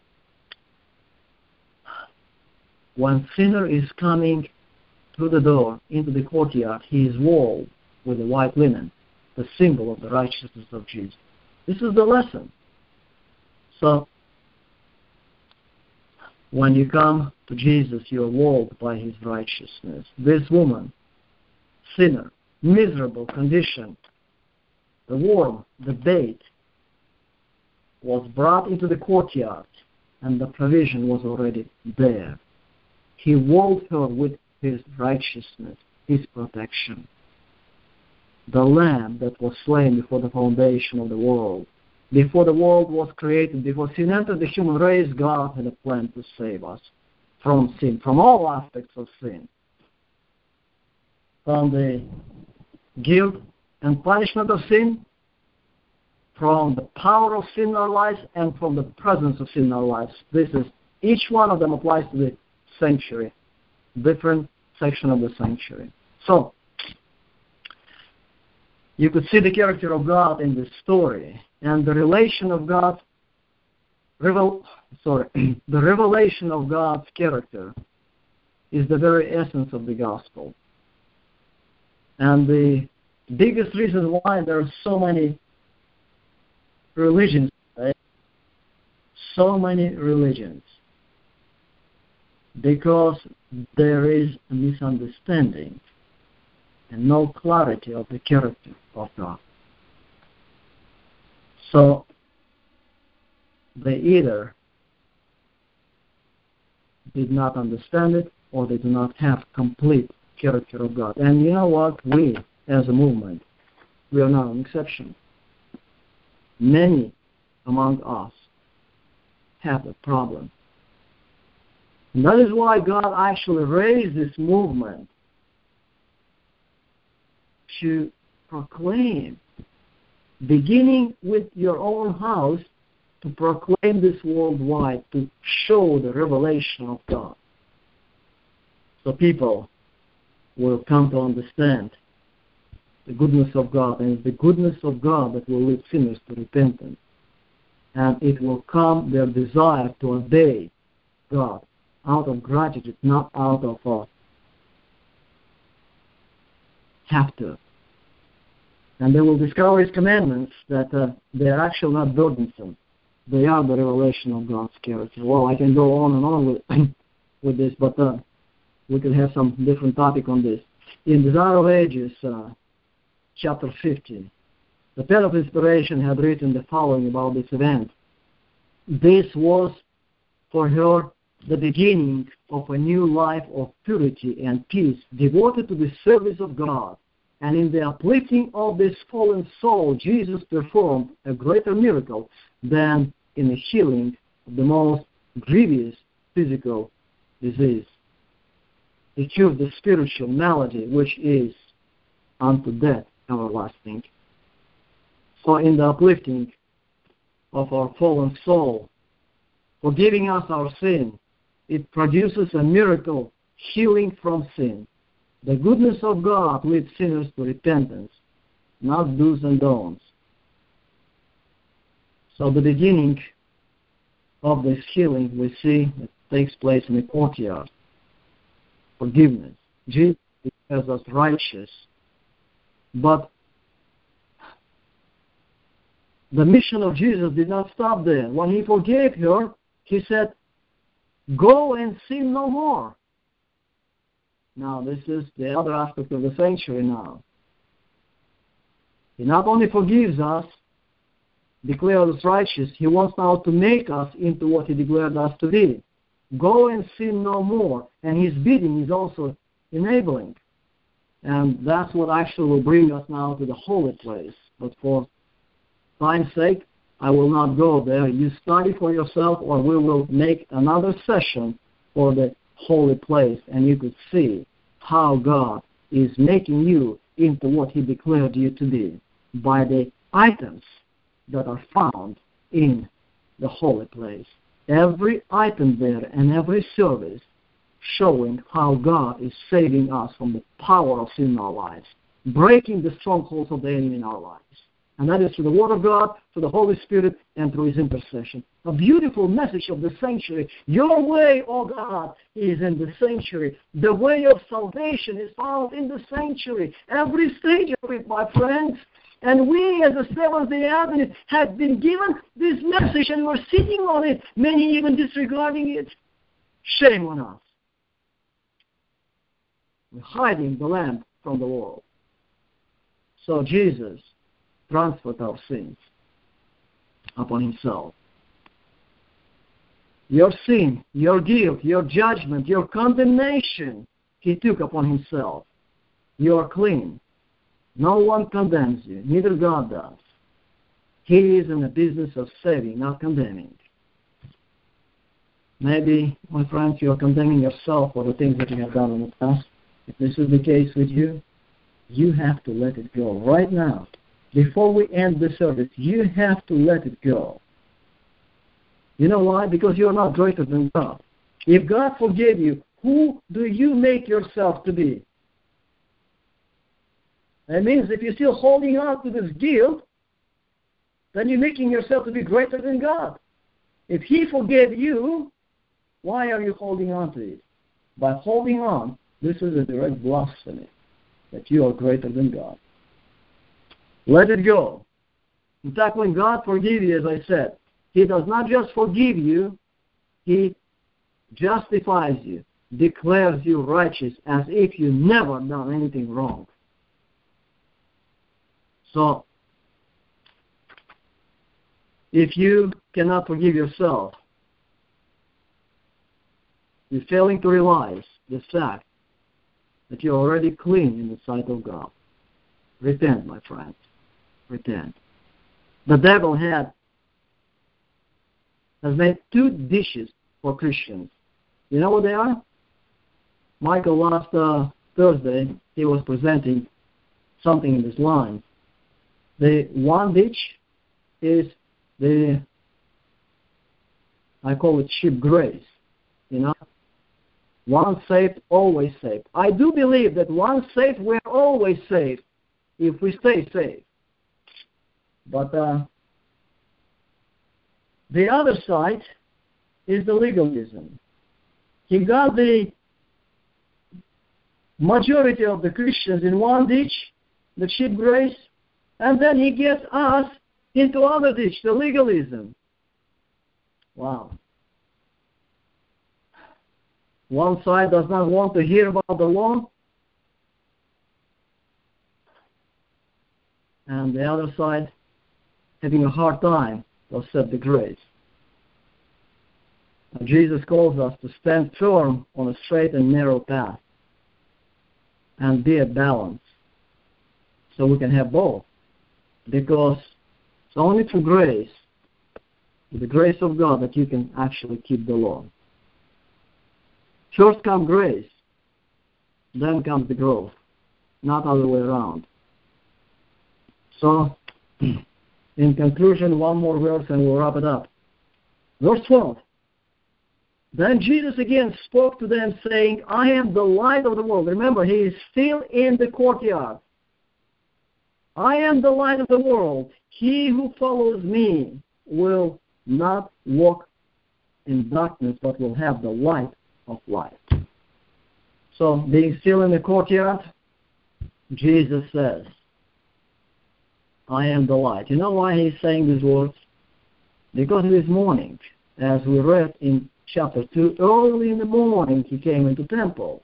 when sinner is coming through the door into the courtyard, he is walled with the white linen, the symbol of the righteousness of Jesus. This is the lesson. So, when you come to Jesus, you are walled by his righteousness. This woman, sinner, miserable condition, the worm, the bait, was brought into the courtyard, and the provision was already there. He walled her with his righteousness, his protection. The Lamb that was slain before the foundation of the world, before the world was created, before sin entered the human race, God had a plan to save us from sin, from all aspects of sin, from the guilt and punishment of sin, from the power of sin in our lives, and from the presence of sin in our lives. This is, each one of them applies to the sanctuary, different section of the sanctuary. So, you could see the character of God in this story, and the relation of God, revel, sorry, the revelation of God's character is the very essence of the gospel. And the biggest reason why there are so many religions, right? so many religions, because there is a misunderstanding and no clarity of the character of God. So they either did not understand it, or they do not have complete character of God. And you know what? We, as a movement, we are not an exception. Many among us have a problem. And that is why God actually raised this movement to proclaim, beginning with your own house, to proclaim this worldwide, to show the revelation of God. So people will come to understand the goodness of God, and it's the goodness of God that will lead sinners to repentance. And it will come their desire to obey God out of gratitude, not out of uh, have to. And they will discover his commandments that uh, they are actually not burdensome. They are the revelation of God's character. Well, I can go on and on with, with this, but uh, we can have some different topic on this. In Desire of Ages, uh, chapter fifty, the pen of inspiration had written the following about this event. This was for her the beginning of a new life of purity and peace, devoted to the service of God. And in the uplifting of this fallen soul, Jesus performed a greater miracle than in the healing of the most grievous physical disease. He cured the spiritual malady, which is unto death everlasting. So in the uplifting of our fallen soul, forgiving us our sin, it produces a miracle, healing from sin. The goodness of God leads sinners to repentance, not do's and don'ts. So the beginning of this healing we see it takes place in the courtyard. Forgiveness. Jesus declares us righteous. But the mission of Jesus did not stop there. When he forgave her, he said, go and sin no more. Now, this is the other aspect of the sanctuary now. He not only forgives us, declares us righteous, he wants now to make us into what he declared us to be. Go and sin no more. And his bidding is also enabling. And that's what actually will bring us now to the holy place. But for time's sake, I will not go there. You study for yourself, or we will make another session for the holy place, and you could see how God is making you into what he declared you to be by the items that are found in the holy place. Every item there and every service showing how God is saving us from the power of sin in our lives, breaking the strongholds of the enemy in our lives. And that is through the Word of God, through the Holy Spirit, and through his intercession. A beautiful message of the sanctuary. Your way, O God, is in the sanctuary. The way of salvation is found in the sanctuary. Every stage of it, my friends, And we, as a Seventh-day Adventists, have been given this message, and we're sitting on it, many even disregarding it. Shame on us. We're hiding the lamp from the world. So Jesus transferred our sins upon himself. Your sin, your guilt, your judgment, your condemnation, he took upon himself. You are clean. No one condemns you. Neither God does. He is in the business of saving, not condemning. Maybe, my friends, you are condemning yourself for the things that you have done in the past. If this is the case with you, you have to let it go right now. Before we end the service, you have to let it go. You know why? Because you are not greater than God. If God forgave you, who do you make yourself to be? That means if you're still holding on to this guilt, then you're making yourself to be greater than God. If he forgave you, why are you holding on to it? By holding on, this is a direct blasphemy that you are greater than God. Let it go. In fact, when God forgives you, as I said, he does not just forgive you, he justifies you, declares you righteous as if you never done anything wrong. So, if you cannot forgive yourself, you're failing to realize the fact that you're already clean in the sight of God. Repent, my friends. Repent. The devil had has made two dishes for Christians. You know what they are? Michael, last uh, Thursday, he was presenting something in this line. The one dish is the, I call it sheep grace. You know? Once saved, always saved. I do believe that once saved, we're always saved if we stay saved. But uh, the other side is the legalism. He got the majority of the Christians in one ditch, the sheep grace, and then he gets us into other ditch, the legalism. Wow. One side does not want to hear about the law, and the other side having a hard time to accept the grace. And Jesus calls us to stand firm on a straight and narrow path and be at balance so we can have both. Because it's only through grace, the grace of God, that you can actually keep the law. First comes grace, then comes the growth, not other way around. So, in conclusion, one more verse and we'll wrap it up. Verse twelve. Then Jesus again spoke to them, saying, I am the light of the world. Remember, he is still in the courtyard. I am the light of the world. He who follows me will not walk in darkness, but will have the light of life. So, being still in the courtyard, Jesus says, I am the light. You know why he's saying these words? Because this morning, as we read in chapter two, early in the morning he came into the temple.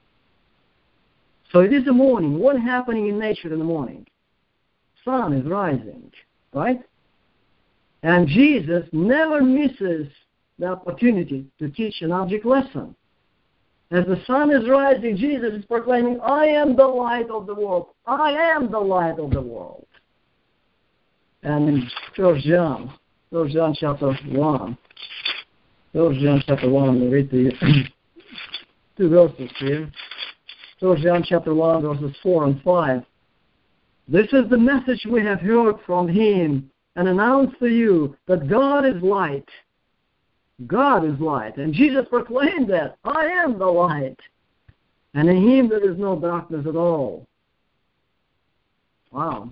So it is the morning. What's happening in nature in the morning? Sun is rising, right? And Jesus never misses the opportunity to teach an object lesson. As the sun is rising, Jesus is proclaiming, I am the light of the world. I am the light of the world. And in First John, First John chapter one, First John chapter one, we read the two verses here. First John chapter one, verses four and five. This is the message we have heard from him and announced to you, that God is light. God is light. And Jesus proclaimed that, I am the light. And in him there is no darkness at all. Wow.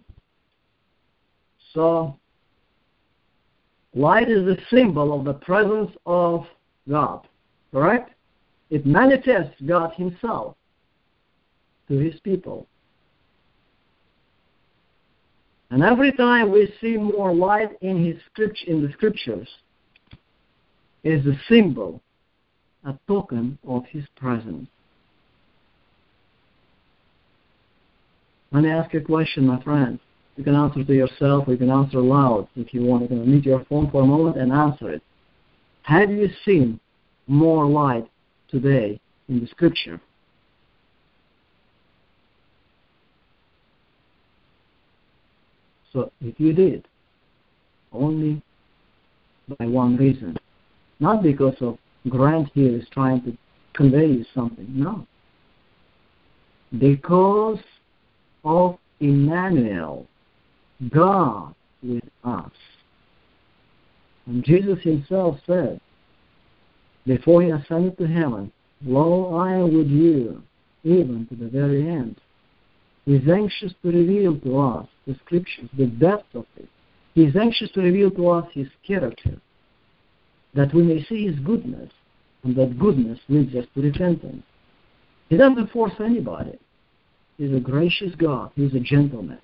So, light is a symbol of the presence of God, correct? It manifests God himself to his people. And every time we see more light in his script, in the scriptures, is a symbol, a token of his presence. Let me ask you a question, my friend. You can answer to yourself, or you can answer aloud if you want. You can mute your phone for a moment and answer it. Have you seen more light today in the scripture? So if you did, only by one reason. Not because of Grant here is trying to convey you something. No. Because of Emmanuel, God with us. And Jesus himself said, before he ascended to heaven, lo, I am with you, even to the very end. He is anxious to reveal to us the scriptures, the depth of it. He is anxious to reveal to us his character, that we may see his goodness, and that goodness leads us to repentance. He doesn't force anybody. He's a gracious God. He's a gentleman.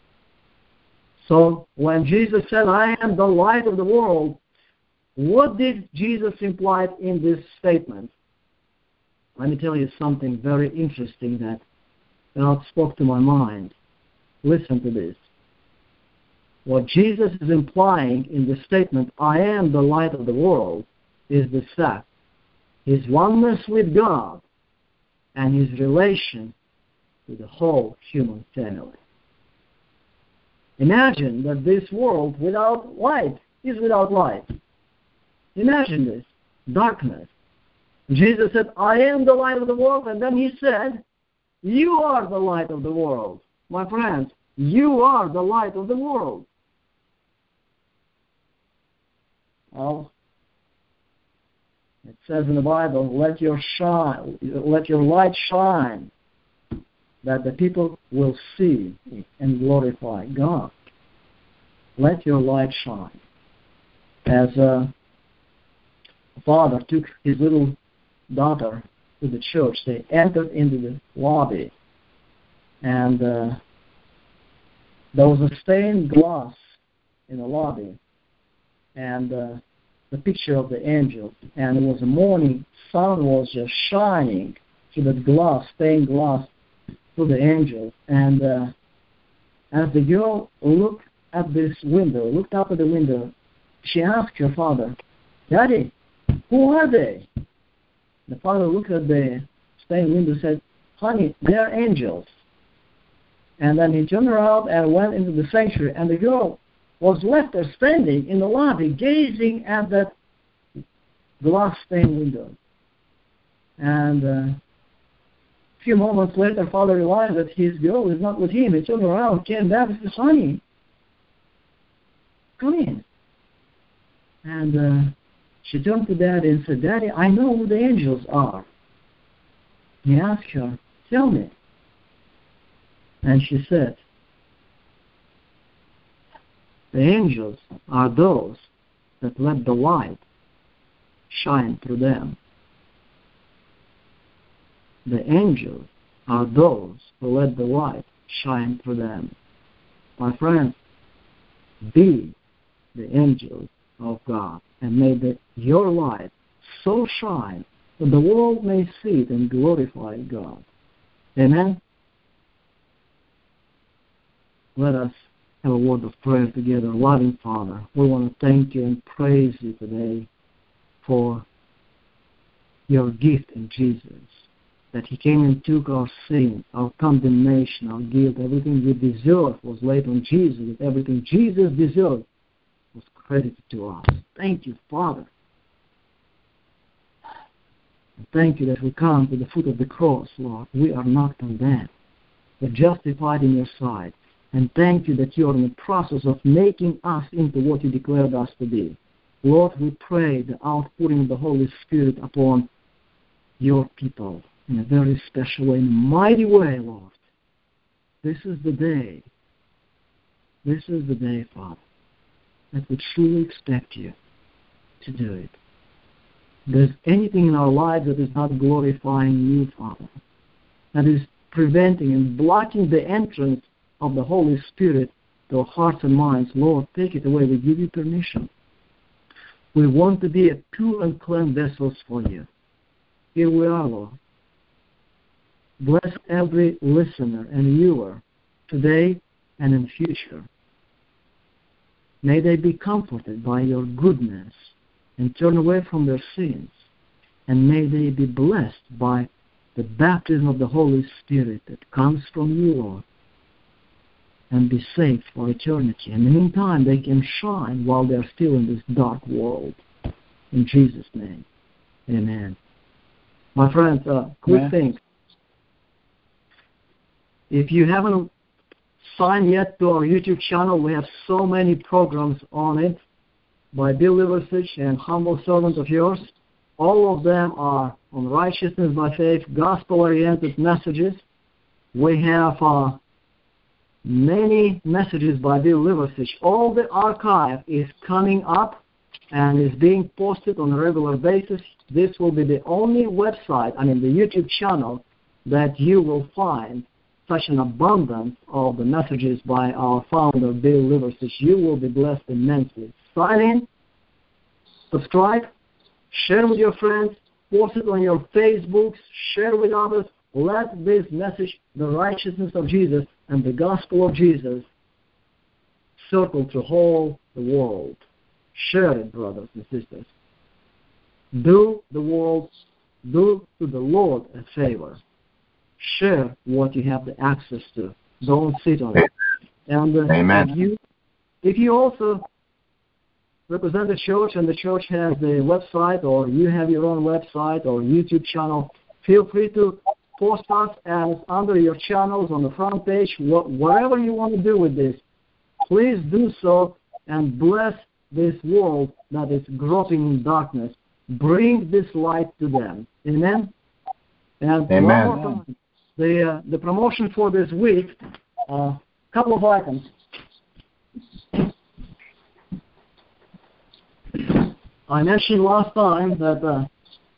So when Jesus said, I am the light of the world, what did Jesus imply in this statement? Let me tell you something very interesting that God spoke to my mind. Listen to this. What Jesus is implying in the statement, I am the light of the world, is the fact, his oneness with God and his relation to the whole human family. Imagine that this world without light is without light. Imagine this, darkness. Jesus said, I am the light of the world, and then he said, you are the light of the world. My friends, you are the light of the world. Well, it says in the Bible, let your shine, let your light shine, that the people will see and glorify God. Let your light shine. As a father took his little daughter to the church, they entered into the lobby, and uh, there was a stained glass in the lobby, and uh, the picture of the angel, and it was a morning sun was just shining through the glass, stained glass, through the angel. And uh, as the girl looked at this window, looked up at the window, she asked her father, Daddy, who are they? The father looked at the stained window and said, honey, they're angels. And then he turned around and went into the sanctuary, and the girl was left there standing in the lobby, gazing at that glass stained window. And uh, a few moments later, father realized that his girl is not with him. He turned around, came back, and said, honey, come in. And uh, she turned to Daddy and said, Daddy, I know who the angels are. He asked her, tell me. And she said, the angels are those that let the light shine through them. The angels are those who let the light shine through them. My friends, be the angels of God, and may the, your light so shine that the world may see it and glorify God. Amen? Let us have a word of prayer together. Loving Father, we want to thank you and praise you today for your gift in Jesus, that he came and took our sin, our condemnation, our guilt, everything we deserved was laid on Jesus, that everything Jesus deserved was credited to us. Thank you, Father. And thank you that we come to the foot of the cross, Lord. We are not condemned. We're justified in your sight. And thank you that you are in the process of making us into what you declared us to be. Lord, we pray the outpouring of the Holy Spirit upon your people in a very special way, in a mighty way, Lord. This is the day. This is the day, Father, that we truly expect you to do it. If there's anything in our lives that is not glorifying you, Father, that is preventing and blocking the entrance of the Holy Spirit to our hearts and minds, Lord, take it away. We give you permission. We want to be a pure and clean vessels for you. Here we are, Lord. Bless every listener and viewer today and in the future. May they be comforted by your goodness and turn away from their sins. And may they be blessed by the baptism of the Holy Spirit that comes from you, Lord, and be saved for eternity. And in the meantime, they can shine while they're still in this dark world. In Jesus' name, amen. My friends, uh, quick yeah. thing. If you haven't signed yet to our YouTube channel, we have so many programs on it by Bill Liversidge and humble servant of yours. All of them are on righteousness by faith, gospel-oriented messages. We have uh, many messages by Bill Liversidge. All the archive is coming up and is being posted on a regular basis. This will be the only website, I mean the YouTube channel, that you will find such an abundance of the messages by our founder, Bill Liversidge. You will be blessed immensely. Sign in, subscribe, share with your friends, post it on your Facebooks, share with others. Let this message, the righteousness of Jesus and the gospel of Jesus, circle through whole the world. Share it, brothers and sisters. Do the world, do to the Lord a favor. Share what you have the access to. Don't sit on it. And uh, Amen. If you, if you also represent the church and the church has a website, or you have your own website or YouTube channel, feel free to post us as under your channels on the front page. Wh- whatever you want to do with this, please do so and bless this world that is groping in darkness. Bring this light to them. Amen? And Amen. One more time, the, uh, the promotion for this week, a uh, couple of items. I mentioned last time that uh,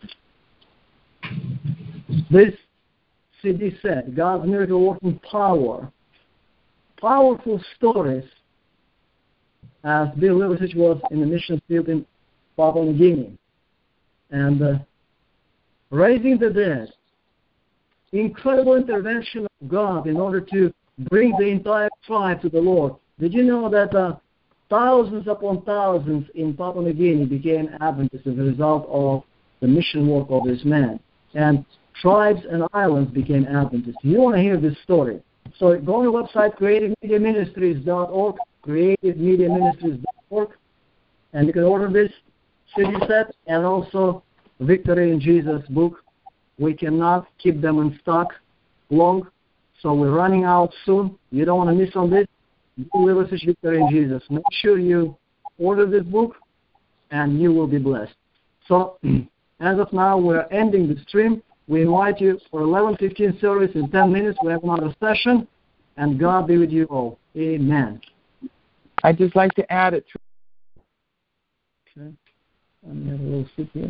this C D set, God's Miracle Working Power, powerful stories, as Bill Liversidge was in the mission field in Papua New Guinea, and uh, raising the dead, incredible intervention of God in order to bring the entire tribe to the Lord. Did you know that uh, thousands upon thousands in Papua New Guinea became Adventists as a result of the mission work of this man? And tribes and islands became Adventists. You want to hear this story. So go on the website, creative media ministries dot org, creative media ministries dot org, and you can order this C D set and also Victory in Jesus book. We cannot keep them in stock long, so we're running out soon. You don't want to miss on this. Liversidge, Victory in Jesus. Make sure you order this book, and you will be blessed. So, as of now, we're ending the stream. We invite you for eleven fifteen service in ten minutes. We have another session, and God be with you all. Amen. I'd just like to add it. Okay. Let me have a little sip here.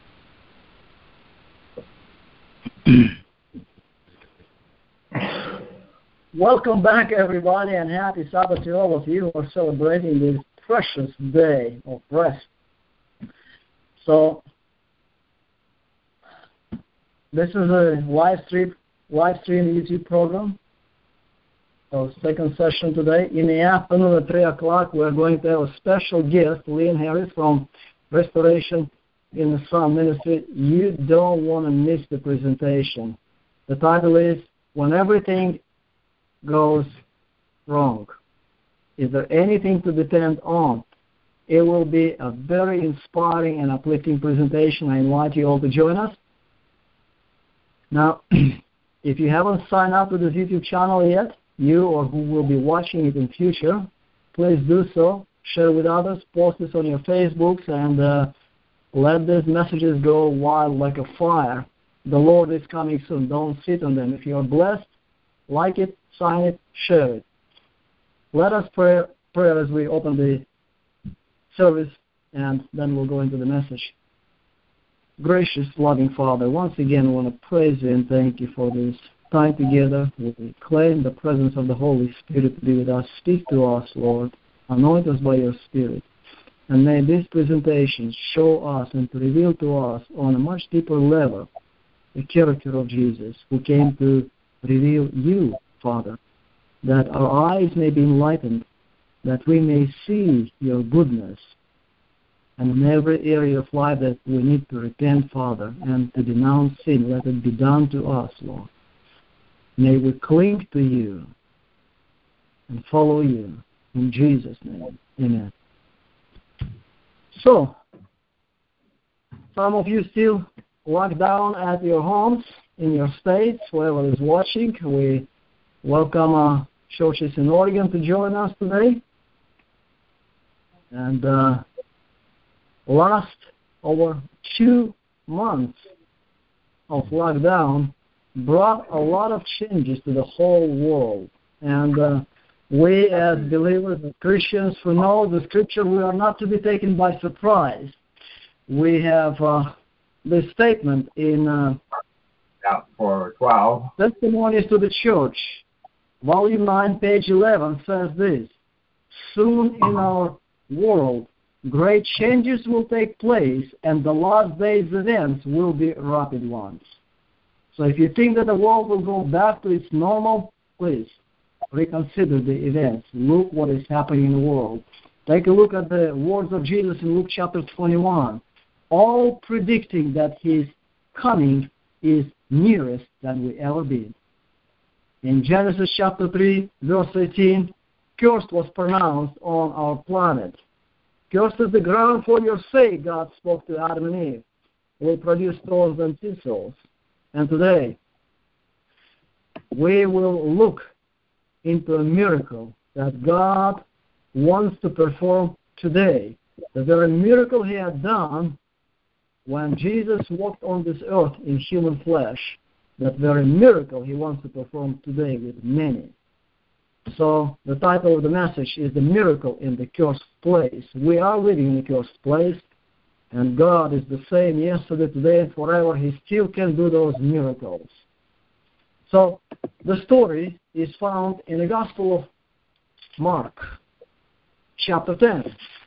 Welcome back, everybody, and happy Sabbath to all of you who are celebrating this precious day of rest. So, this is a live stream, live stream YouTube program. So, second session today. In the afternoon at three o'clock, we're going to have a special guest, Lynn Harris from Restoration in the Sun Ministry. You don't want to miss the presentation. The title is, When Everything Goes Wrong. Is there anything to depend on? It will be a very inspiring and uplifting presentation. I invite you all to join us. Now, if you haven't signed up to this YouTube channel yet, you or who will be watching it in future, please do so. Share with others, post this on your Facebooks, and uh, let these messages go wild like a fire. The Lord is coming soon. Don't sit on them. If you are blessed, like it, sign it, share it. Let us pray, pray as we open the service, and then we'll go into the message. Gracious, loving Father, once again I want to praise you and thank you for this time together, we claim the presence of the Holy Spirit to be with us. Speak to us, Lord. Anoint us by your Spirit. And may this presentation show us and to reveal to us on a much deeper level the character of Jesus, who came to reveal you, Father, that our eyes may be enlightened, that we may see your goodness, and in every area of life that we need to repent, Father, and to denounce sin, let it be done to us, Lord. May we cling to you and follow you. In Jesus' name, amen. So, some of you still locked down at your homes, in your states, whoever is watching. We welcome our churches in Oregon to join us today. And uh, last over two months of lockdown brought a lot of changes to the whole world. And uh, we as believers and Christians who know the Scripture, we are not to be taken by surprise. We have uh, this statement in uh, for twelve. Testimonies to the Church, Volume nine, page eleven, says this: soon in our world, great changes will take place, and the last days events will be rapid ones. So if you think that the world will go back to its normal, please reconsider the events. Look what is happening in the world. Take a look at the words of Jesus in Luke chapter twenty-one, all predicting that his coming is nearest than we ever been. In Genesis chapter three, verse eighteen, cursed was pronounced on our planet. Cursed is the ground for your sake, God spoke to Adam and Eve. It will produce thorns and thistles. And today, we will look into a miracle that God wants to perform today. The very miracle he had done when Jesus walked on this earth in human flesh. That very miracle he wants to perform today with many. So the title of the message is The Miracle in the Cursed Place. We are living in a cursed place, and God is the same yesterday, today, and forever. He still can do those miracles. So the story is found in the Gospel of Mark, chapter ten.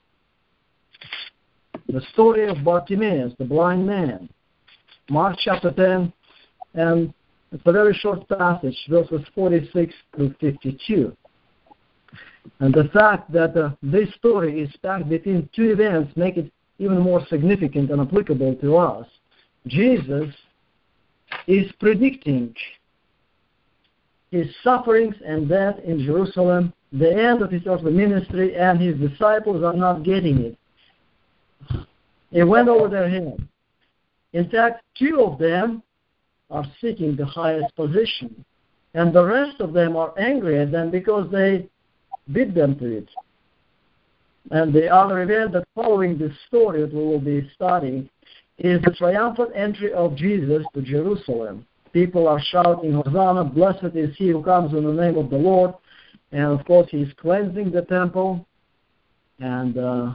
The story of Bartimaeus, the blind man. Mark chapter ten, and it's a very short passage, verses forty-six to fifty-two. And the fact that uh, this story is packed between two events make it even more significant and applicable to us. Jesus is predicting his sufferings and death in Jerusalem, the end of his earthly ministry, and his disciples are not getting it. It went over their head. In fact, two of them are seeking the highest position, and the rest of them are angry at them because they beat them to it. And the other event that following this story that we will be studying is the triumphant entry of Jesus to Jerusalem. People are shouting, Hosanna, blessed is he who comes in the name of the Lord. And of course, he's cleansing the temple, and uh,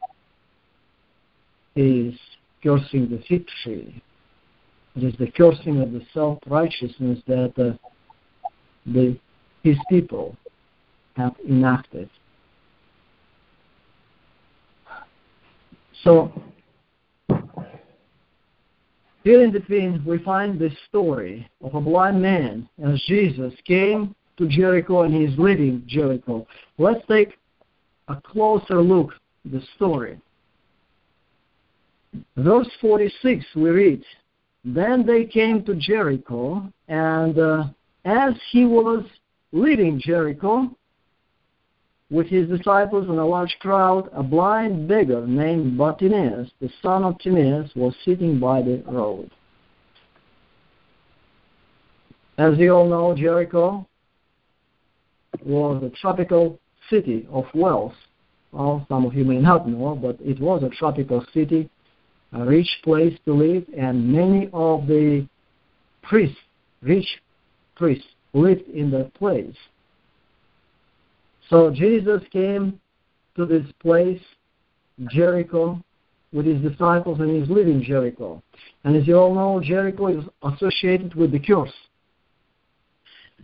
he's cursing the fig tree. It is the cursing of the self-righteousness that uh, the, his people have enacted. So, here in between, we find this story of a blind man as Jesus came to Jericho and he is leaving Jericho. Let's take a closer look at the story. Verse forty-six, we read, Then they came to Jericho, and uh, as he was leaving Jericho with his disciples and a large crowd, a blind beggar named Bartimaeus, the son of Timaeus, was sitting by the road. As you all know, Jericho was a tropical city of wealth. Well, some of you may not know, but it was a tropical city, a rich place to live, and many of the priests, rich priests, lived in that place. So Jesus came to this place, Jericho, with his disciples, and he's leaving Jericho. And as you all know, Jericho is associated with the curse.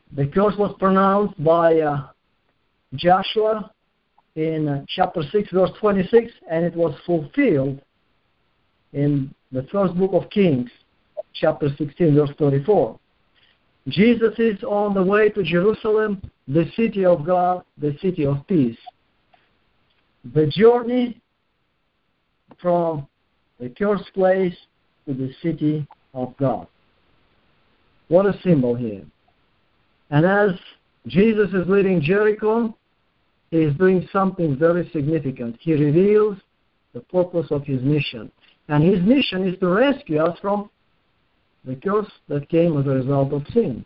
The curse was pronounced by uh, Joshua in uh, chapter six, verse twenty-six, and it was fulfilled in the first book of Kings, chapter sixteen, verse thirty-four. Jesus is on the way to Jerusalem, the city of God, the city of peace. The journey from the cursed place to the city of God. What a symbol here. And as Jesus is leaving Jericho, he is doing something very significant. He reveals the purpose of his mission. And his mission is to rescue us from the curse that came as a result of sin.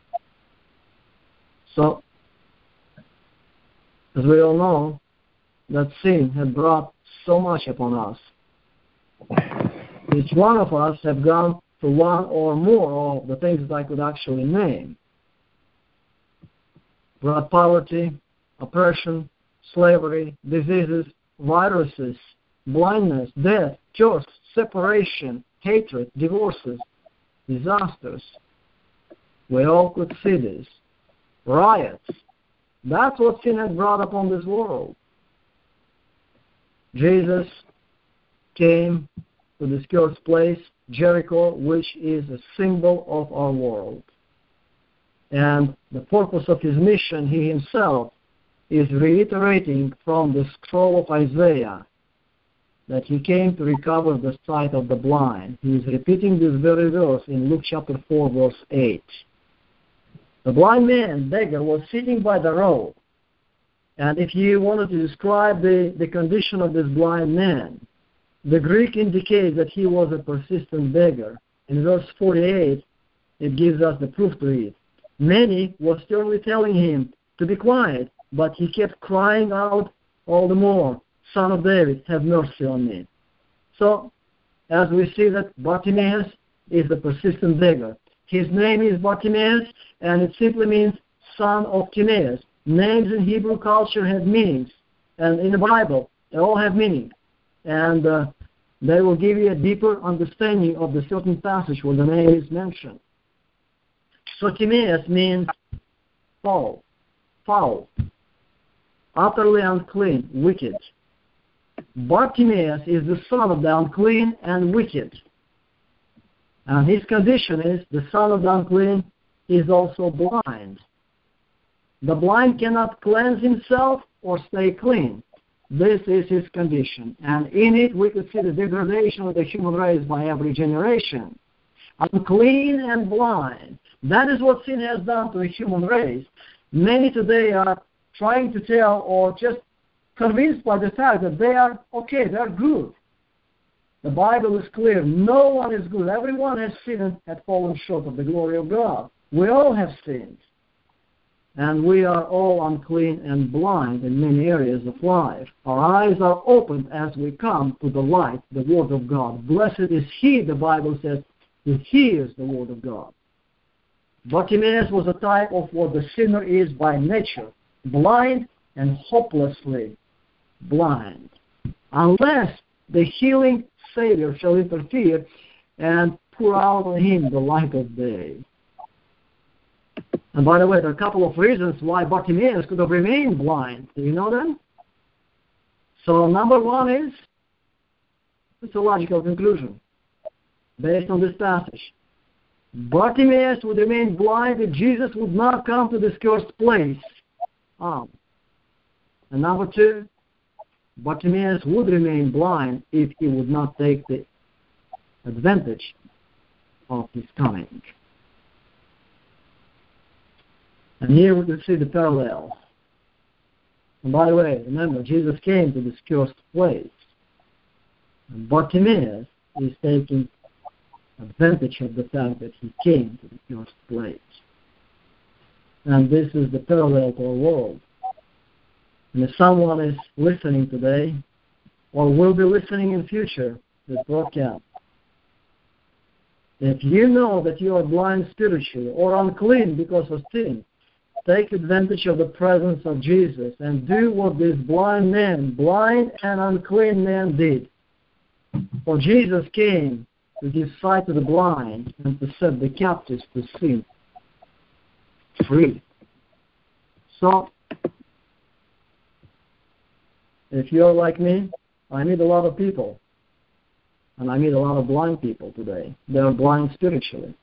So, as we all know, that sin had brought so much upon us. Each one of us have gone through one or more of the things that I could actually name. Brought poverty, oppression, slavery, diseases, viruses, blindness, death, curse, separation, hatred, divorces, disasters. We all could see this. Riots. That's what sin had brought upon this world. Jesus came to this cursed place, Jericho, which is a symbol of our world. And the purpose of his mission, he himself is reiterating from the scroll of Isaiah that he came to recover the sight of the blind. He is repeating this very verse in Luke chapter four, verse eight. The blind man, beggar, was sitting by the road. And if you wanted to describe the, the condition of this blind man, the Greek indicates that he was a persistent beggar. In verse forty-eight, it gives us the proof to it. Many were sternly telling him to be quiet, but he kept crying out all the more, "Son of David, have mercy on me." So, as we see that Bartimaeus is the persistent beggar. His name is Bartimaeus, and it simply means son of Timaeus. Names in Hebrew culture have meanings, and in the Bible, they all have meaning. And uh, they will give you a deeper understanding of the certain passage where the name is mentioned. So Timaeus means foul, foul, utterly unclean, wicked. Bartimaeus is the son of the unclean and wicked. And his condition is the son of the unclean is also blind. The blind cannot cleanse himself or stay clean. This is his condition. And in it we could see the degradation of the human race by every generation. Unclean and blind. That is what sin has done to the human race. Many today are trying to tell or just convinced by the fact that they are okay, they are good. The Bible is clear. No one is good. Everyone has sinned and had fallen short of the glory of God. We all have sinned. And we are all unclean and blind in many areas of life. Our eyes are opened as we come to the light, the Word of God. Blessed is he, the Bible says, who hears the Word of God. Bartimaeus was a type of what the sinner is by nature, blind and hopelessly blind. Unless the healing Savior shall interfere and pour out on him the light of day. And by the way, there are a couple of reasons why Bartimaeus could have remained blind. Do you know them? So number one is, it's a logical conclusion based on this passage. Bartimaeus would remain blind if Jesus would not come to this cursed place. Um, and number two, Bartimaeus would remain blind if he would not take the advantage of his coming. And here we can see the parallel. And by the way, remember, Jesus came to this cursed place. And Bartimaeus is taking advantage of the fact that he came to the cursed place. And this is the parallel to our world. And if someone is listening today, or will be listening in future, this broadcast, if you know that you are blind spiritually or unclean because of sin, take advantage of the presence of Jesus and do what this blind man, blind and unclean man did. For Jesus came to give sight to the blind and to set the captives to sin. free. So, if you're like me, I meet a lot of people. And I meet a lot of blind people today. They're blind spiritually.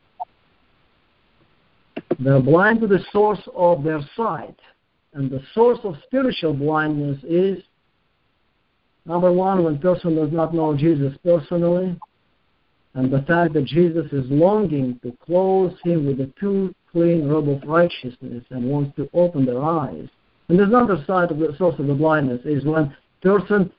They're blind to the source of their sight. And the source of spiritual blindness is, number one, when a person does not know Jesus personally, and the fact that Jesus is longing to clothe him with the pure, clean robe of righteousness and wants to open their eyes. And there's another side of the source of the blindness is when a person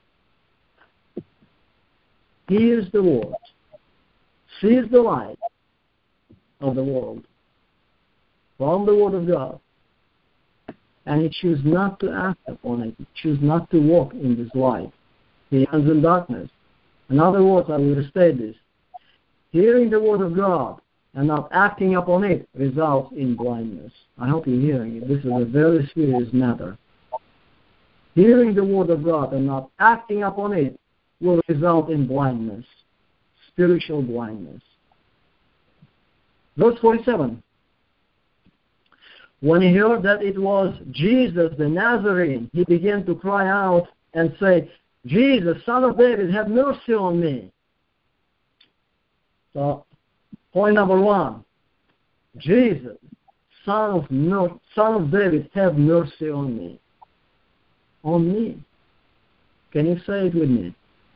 hears the word, sees the light of the world from the Word of God, and he chooses not to act upon it, he chooses not to walk in this light. He ends in darkness. In other words, I will restate this. Hearing the Word of God and not acting upon it results in blindness. I hope you're hearing it. This is a very serious matter. Hearing the Word of God and not acting upon it will result in blindness, spiritual blindness. Verse forty-seven. When he heard that it was Jesus the Nazarene, he began to cry out and say, Jesus, Son of David, have mercy on me. So, point number one, Jesus, Son of, Mer- Son of David, have mercy on me. On me. Can you say it with me?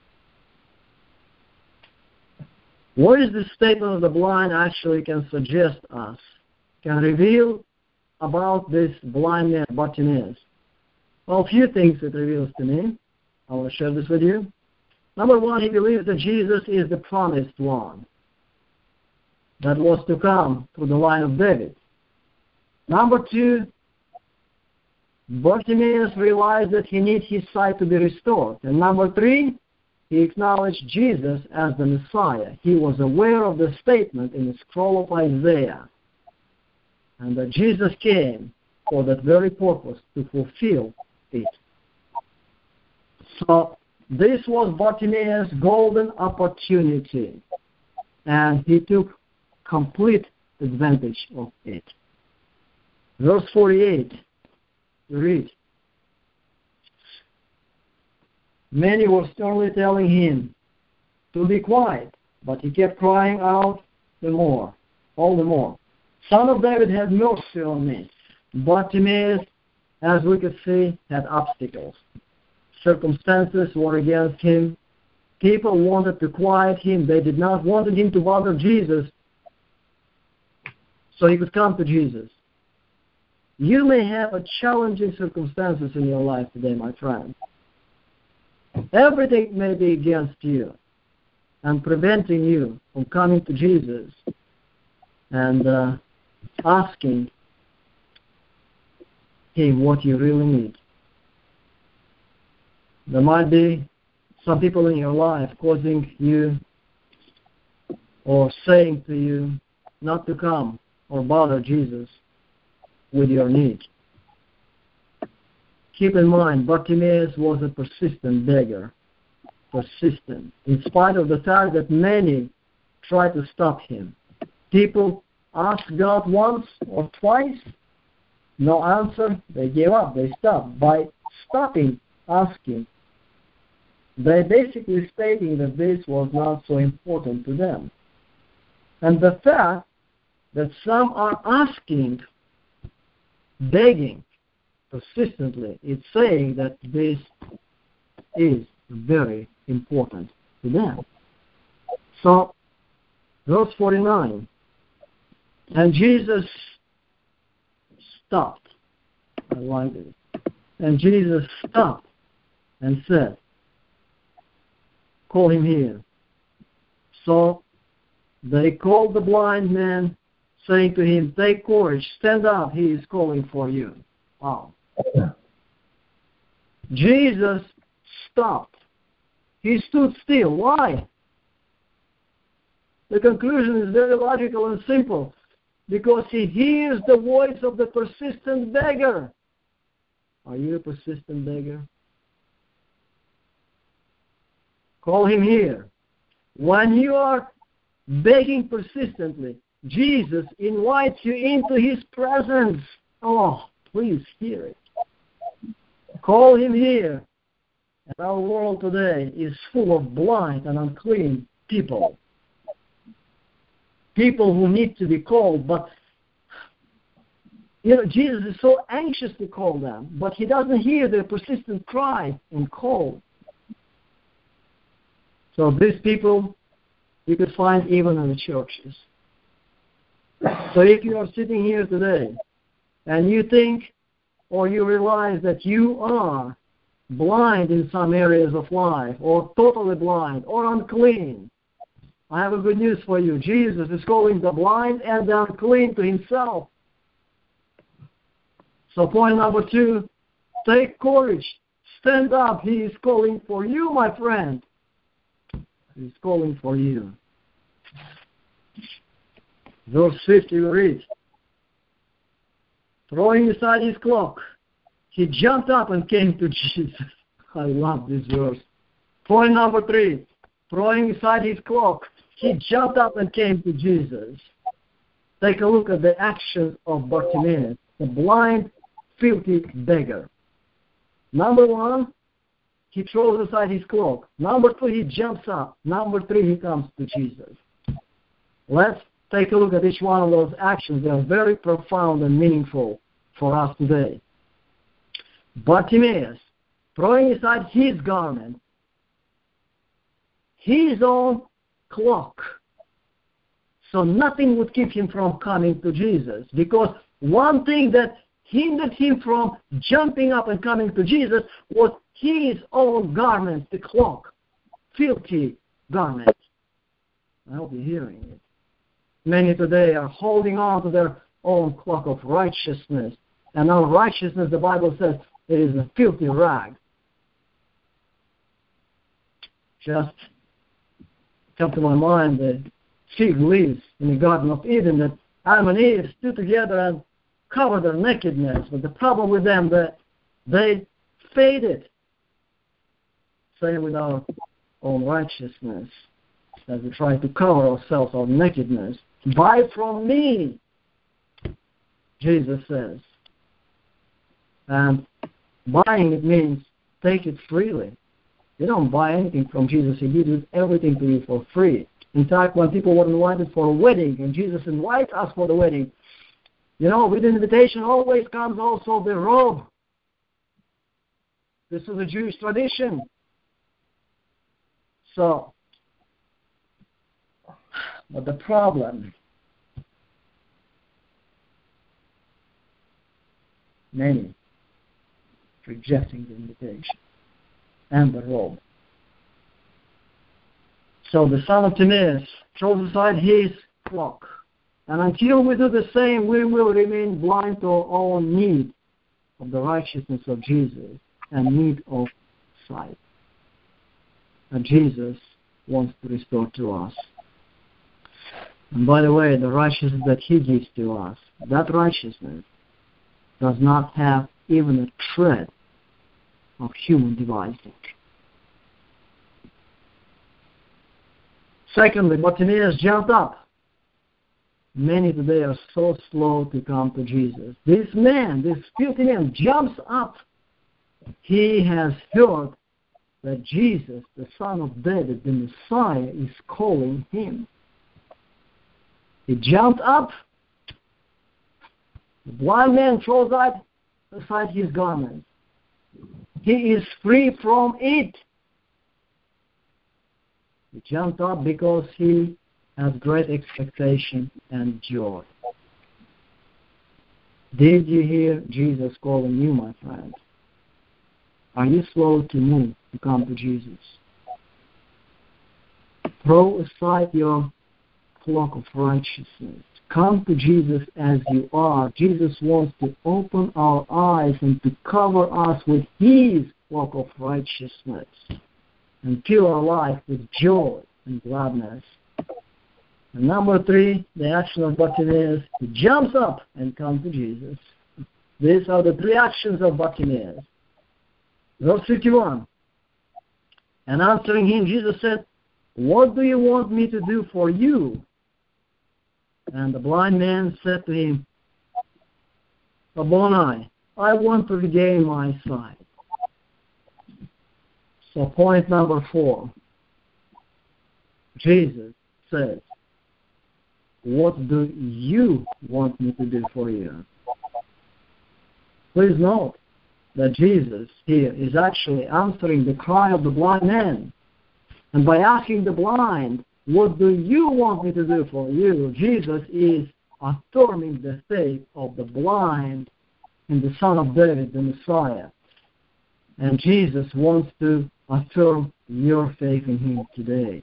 What is the statement of the blind actually can suggest us, can reveal about this blind man, Bartimaeus? Well, a few things it reveals to me. I want to share this with you. Number one, he believes that Jesus is the promised one that was to come through the line of David. Number two, Bartimaeus realized that he needs his sight to be restored. And number three, he acknowledged Jesus as the Messiah. He was aware of the statement in the scroll of Isaiah, and that Jesus came for that very purpose, to fulfill it. So this was Bartimaeus' golden opportunity, and he took complete advantage of it. Verse forty-eight, read. Many were sternly telling him to be quiet, but he kept crying out the more, all the more, Son of David, have mercy on me. Bartimaeus, as we could see, had obstacles. Circumstances were against him. People wanted to quiet him. They did not want him to bother Jesus, so he could come to Jesus. You may have a challenging circumstances in your life today, my friend. Everything may be against you and preventing you from coming to Jesus and uh, asking him what you really need. There might be some people in your life causing you or saying to you not to come or bother Jesus with your need. Keep in mind, Bartimaeus was a persistent beggar. Persistent. In spite of the fact that many tried to stop him. People asked God once or twice, no answer, they gave up, they stopped. By stopping asking, they basically stating that this was not so important to them. And the fact that some are asking, begging, persistently, it's saying that this is very important to them. So, verse forty-nine, and Jesus stopped. I like it. And Jesus stopped and said, call him here. So, they called the blind man, saying to him, take courage, stand up, he is calling for you. Wow. Jesus stopped. He stood still. Why? The conclusion is very logical and simple. Because he hears the voice of the persistent beggar. Are you a persistent beggar? Call him here. When you are begging persistently, Jesus invites you into his presence. Oh, please hear it. Call him here. And our world today is full of blind and unclean people. People who need to be called, but you know, Jesus is so anxious to call them, but he doesn't hear their persistent cry and call. So these people you could find even in the churches. So if you are sitting here today and you think or you realize that you are blind in some areas of life, or totally blind, or unclean, I have a good news for you. Jesus is calling the blind and the unclean to himself. So point number two, take courage. Stand up. He is calling for you, my friend. He is calling for you. Verse fifty, we read, throwing aside his cloak, he jumped up and came to Jesus. I love this verse. Point number three, throwing aside his cloak, he jumped up and came to Jesus. Take a look at the actions of Bartimaeus, the blind, filthy beggar. Number one, he throws aside his cloak. Number two, he jumps up. Number three, he comes to Jesus. Let's take a look at each one of those actions. They are very profound and meaningful for us today. Bartimaeus, throwing aside his garment, his own cloak, so nothing would keep him from coming to Jesus, because one thing that hindered him from jumping up and coming to Jesus was his own garment, the cloak, filthy garment. I hope you're hearing it. Many today are holding on to their own cloak of righteousness, and our righteousness, the Bible says, it is a filthy rag. Just come to my mind the fig leaves in the Garden of Eden that Adam and Eve stood together and covered their nakedness. But the problem with them, that they faded. Same with our own righteousness, as we try to cover ourselves, our nakedness. Buy from me, Jesus says. And buying, it means take it freely. You don't buy anything from Jesus. He gives everything to you for free. In fact, when people were invited for a wedding, and Jesus invites us for the wedding, you know, with the invitation always comes also the robe. This is a Jewish tradition. So, but the problem, many rejecting the invitation and the robe. So the son of Timaeus throws aside his cloak. And until we do the same, we will remain blind to our own need of the righteousness of Jesus and need of sight. And Jesus wants to restore to us. And by the way, the righteousness that he gives to us, that righteousness does not have even a shred of human devising. Secondly, Bartimaeus jumped up. Many today are so slow to come to Jesus. This man, this filthy man, jumps up. He has heard that Jesus, the son of David, the Messiah, is calling him. He jumped up. The blind man throws aside his garment. He is free from it. He jumped up because he has great expectation and joy. Did you hear Jesus calling you, my friend? Are you slow to move to come to Jesus? Throw aside your cloak of righteousness. Come to Jesus as you are. Jesus wants to open our eyes and to cover us with his cloak of righteousness and fill our life with joy and gladness. And number three, the action of Bartimaeus, he jumps up and comes to Jesus. These are the three actions of Bartimaeus. Verse fifty-one. And answering him, Jesus said, "What do you want me to do for you?" And the blind man said to him, Rabboni, I want to regain my sight. So point number four, Jesus says, what do you want me to do for you? Please note that Jesus here is actually answering the cry of the blind man. And by asking the blind, what do you want me to do for you? Jesus is affirming the faith of the blind in the Son of David, the Messiah. And Jesus wants to affirm your faith in Him today.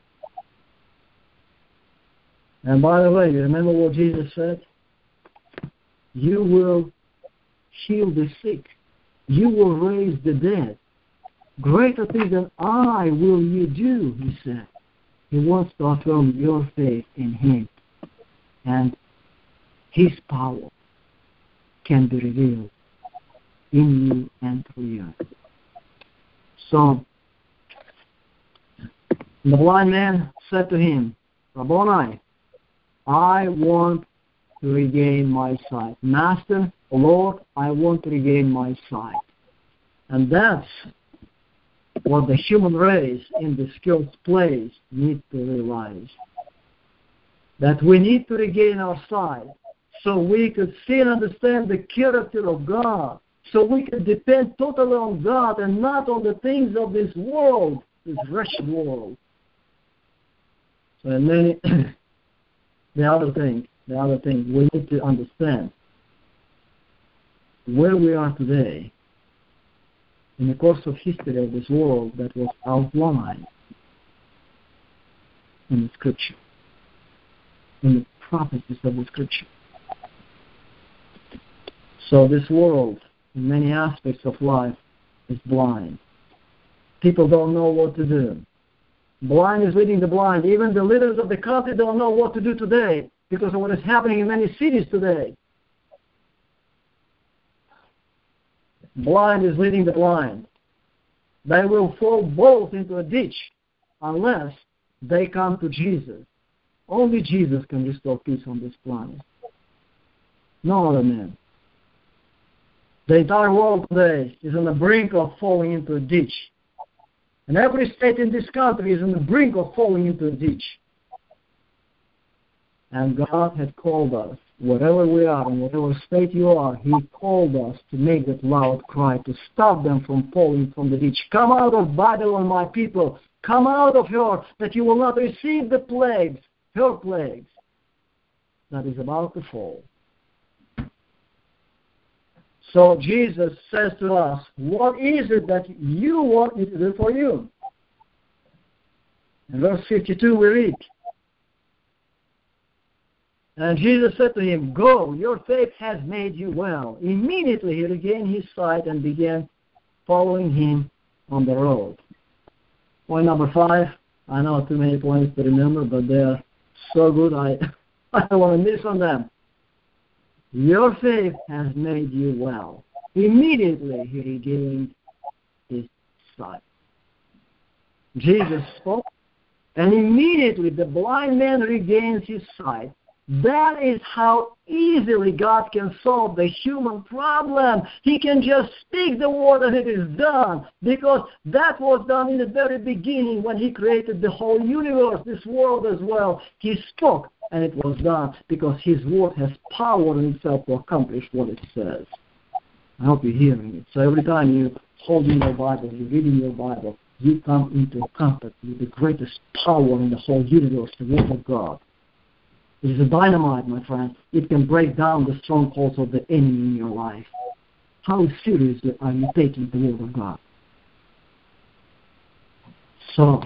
And by the way, you remember what Jesus said? You will heal the sick. You will raise the dead. Greater things than I will you do, He said. He wants to affirm your faith in Him. And His power can be revealed in you and through you. So, the blind man said to him, Rabboni, I want to regain my sight. Master, Lord, I want to regain my sight. And that's what the human race in this skilled place need to realize. That we need to regain our sight so we could see and understand the character of God, so we could depend totally on God and not on the things of this world, this wretched world. So and then the other thing, the other thing, we need to understand where we are today in the course of history of this world that was outlined in the Scripture, in the prophecies of the Scripture. So this world, in many aspects of life, is blind. People don't know what to do. Blind is leading the blind. Even the leaders of the country don't know what to do today because of what is happening in many cities today. Blind is leading the blind. They will fall both into a ditch unless they come to Jesus. Only Jesus can restore peace on this planet. No other man. The entire world today is on the brink of falling into a ditch. And every state in this country is on the brink of falling into a ditch. And God had called us, wherever we are, in whatever state you are, He called us to make that loud cry, to stop them from falling from the ditch. Come out of Babylon, my people. Come out of her, that you will not receive the plagues, her plagues, that is about to fall. So Jesus says to us, what is it that you want me to do for you? In verse fifty-two we read, and Jesus said to him, go, your faith has made you well. Immediately he regained his sight and began following him on the road. Point number five, I know too many points to remember, but they're so good I, I don't want to miss on them. Your faith has made you well. Immediately he regained his sight. Jesus spoke, and immediately the blind man regains his sight. That is how easily God can solve the human problem. He can just speak the word and it is done, because that was done in the very beginning when He created the whole universe, this world as well. He spoke and it was done because His word has power in itself to accomplish what it says. I hope you're hearing it. So every time you hold in your Bible, you're reading your Bible, you come into contact with the greatest power in the whole universe, the Word of God. It is a dynamite, my friend. It can break down the strongholds of the enemy in your life. How seriously are you taking the Word of God? So,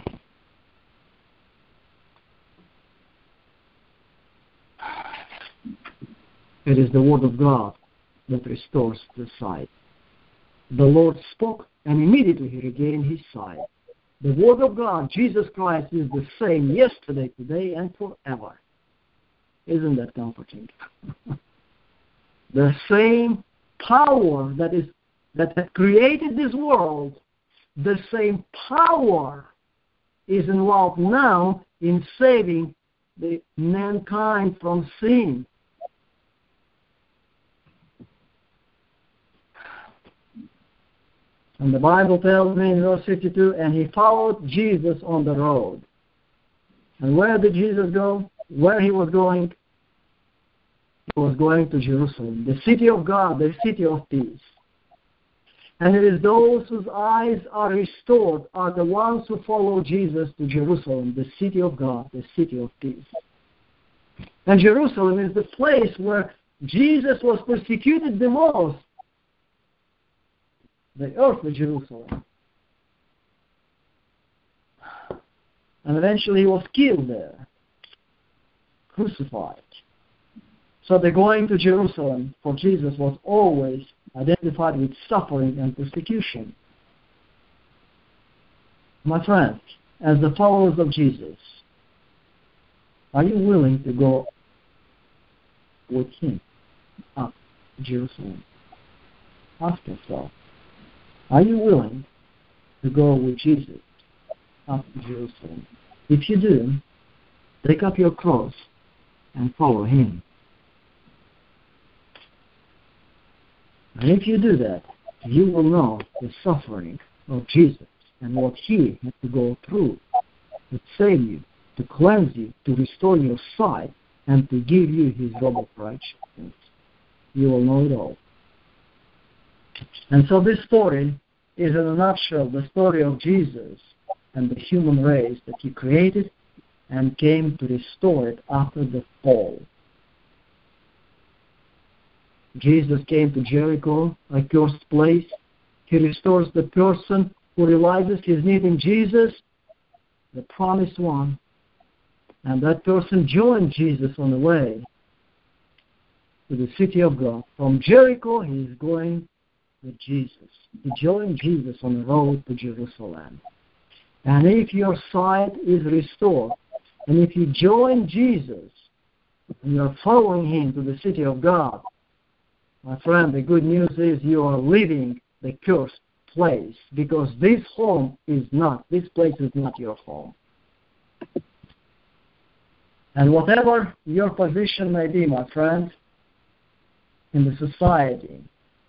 it is the Word of God that restores the sight. The Lord spoke, and immediately he regained his sight. The Word of God, Jesus Christ, is the same yesterday, today, and forever. Isn't that comforting? The same power that is that had created this world, the same power is involved now in saving the mankind from sin. And the Bible tells me in verse fifty-two, and he followed Jesus on the road. And where did Jesus go? Where he was going? He was going to Jerusalem, the city of God, the city of peace. And it is those whose eyes are restored are the ones who follow Jesus to Jerusalem, the city of God, the city of peace. And Jerusalem is the place where Jesus was persecuted the most, the earthly Jerusalem. And eventually he was killed there, crucified. So the going to Jerusalem for Jesus was always identified with suffering and persecution. My friends, as the followers of Jesus, are you willing to go with him up to Jerusalem? Ask yourself, are you willing to go with Jesus up to Jerusalem? If you do, take up your cross and follow him. And if you do that, you will know the suffering of Jesus and what he had to go through to save you, to cleanse you, to restore your sight, and to give you his robe of righteousness. You will know it all. And so this story is, in a nutshell, the story of Jesus and the human race that he created and came to restore it after the fall. Jesus came to Jericho, a cursed place. He restores the person who realizes his need in Jesus, the promised one. And that person joined Jesus on the way to the city of God. From Jericho, he is going with Jesus. He joined Jesus on the road to Jerusalem. And if your sight is restored, and if you join Jesus, and you're following him to the city of God, my friend, the good news is you are leaving the cursed place, because this home is not, this place is not your home. And whatever your position may be, my friend, in the society,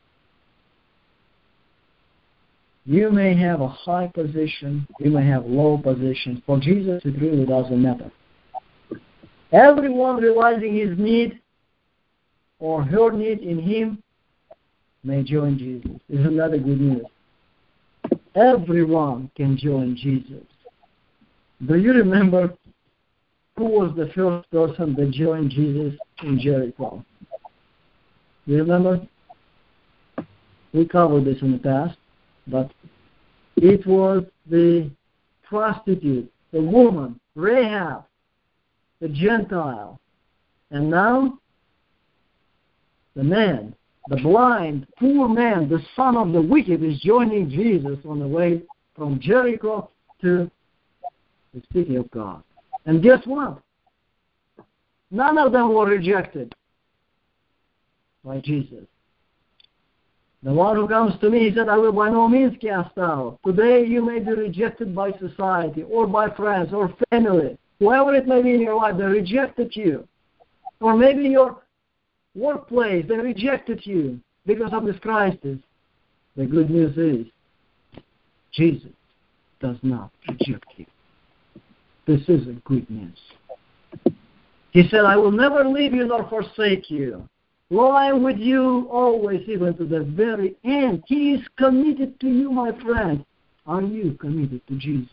you may have a high position, you may have low position. For Jesus, it really doesn't matter. Everyone realizing his need or her need in him may join Jesus. Isn't that a good news? Everyone can join Jesus. Do you remember who was the first person that joined Jesus in Jericho? Do you remember? We covered this in the past, but it was the prostitute, the woman, Rahab, the Gentile. And now, the man, the blind, poor man, the son of the wicked, is joining Jesus on the way from Jericho to the city of God. And guess what? None of them were rejected by Jesus. The one who comes to me, he said, I will by no means cast out. Today you may be rejected by society or by friends or family. Whoever it may be in your life, they rejected you. Or maybe your workplace, they rejected you because of this crisis. The good news is, Jesus does not reject you. This is a good news. He said, I will never leave you nor forsake you. Lo, I am with you always, even to the very end. He is committed to you, my friend. Are you committed to Jesus?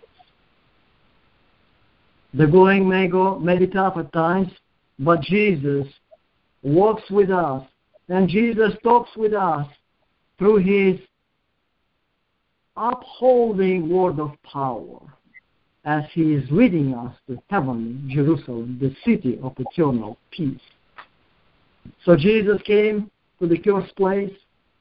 The going may go, may be tough at times, but Jesus walks with us, and Jesus talks with us through his upholding word of power as he is leading us to heaven, Jerusalem, the city of eternal peace. So Jesus came to the cursed place.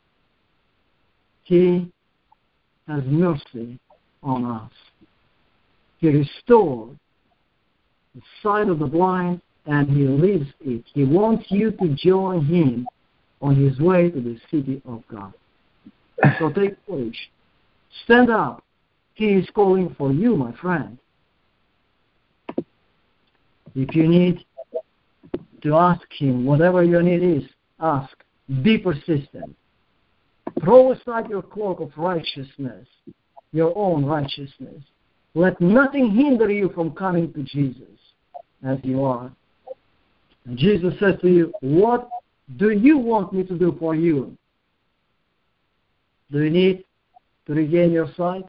He has mercy on us. He restored the sight of the blind, and he lives it. He wants you to join him on his way to the city of God. So take courage. Stand up. He is calling for you, my friend. If you need to ask Him, whatever your need is, ask. Be persistent. Throw aside your cloak of righteousness, your own righteousness. Let nothing hinder you from coming to Jesus as you are. And Jesus says to you, what do you want me to do for you? Do you need to regain your sight?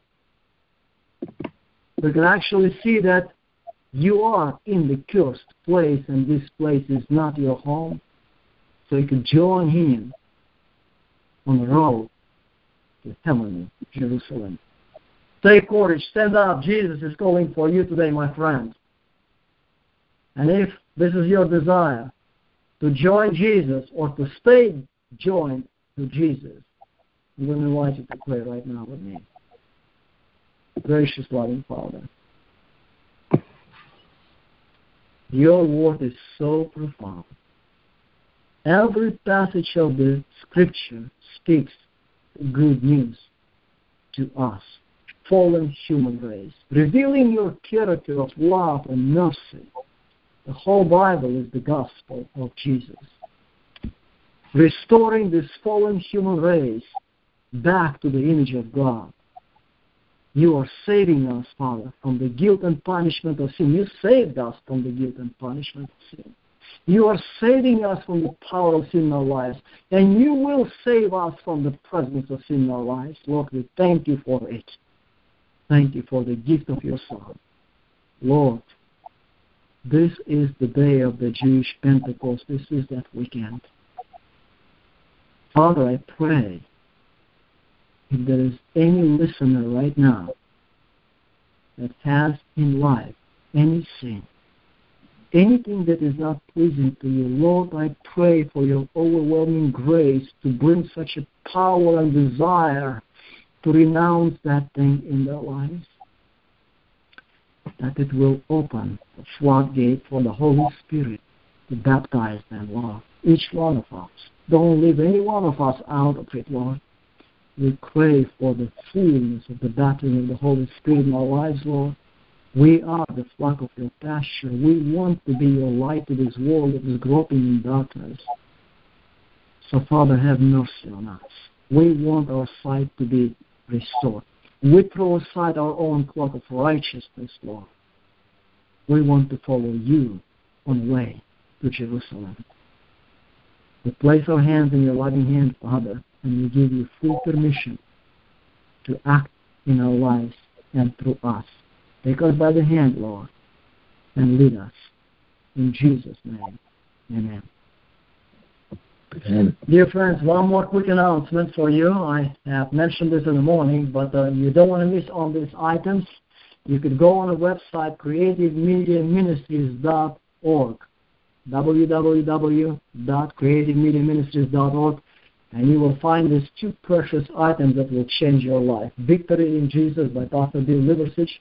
We can actually see that you are in the cursed place, and this place is not your home. So you can join Him on the road to heavenly Jerusalem. Take courage, stand up. Jesus is calling for you today, my friend. And if this is your desire, to join Jesus or to stay joined to Jesus, I'm going to invite you to pray right now with me. Gracious, loving Father, your word is so profound. Every passage of the Scripture speaks good news to us, fallen human race, revealing your character of love and mercy. The whole Bible is the gospel of Jesus, restoring this fallen human race back to the image of God. You are saving us, Father, from the guilt and punishment of sin. You saved us from the guilt and punishment of sin. You are saving us from the power of sin in our lives, and you will save us from the presence of sin in our lives. Lord, we thank you for it. Thank you for the gift of your Son. Lord, this is the day of the Jewish Pentecost. This is that weekend. Father, I pray, if there is any listener right now that has in life any sin, anything that is not pleasing to you, Lord, I pray for your overwhelming grace to bring such a power and desire to renounce that thing in their lives, that it will open the floodgate for the Holy Spirit to baptize them, Lord. Each one of us. Don't leave any one of us out of it, Lord. We crave for the fullness of the baptism of the Holy Spirit in our lives, Lord. We are the flock of your pasture. We want to be your light to this world that is groping in darkness. So, Father, have mercy on us. We want our sight to be restored. We throw aside our own cloak of righteousness, Lord. We want to follow you on the way to Jerusalem. We place our hands in your loving hand, Father, and we give you full permission to act in our lives and through us. Take us by the hand, Lord, and lead us. In Jesus' name, amen. Amen. Dear friends, one more quick announcement for you. I have mentioned this in the morning, but uh, you don't want to miss all these items. You could go on the website, creative media ministries dot org, w w w dot creative media ministries dot org, and you will find these two precious items that will change your life. Victory in Jesus by Pastor Bill Liversidge.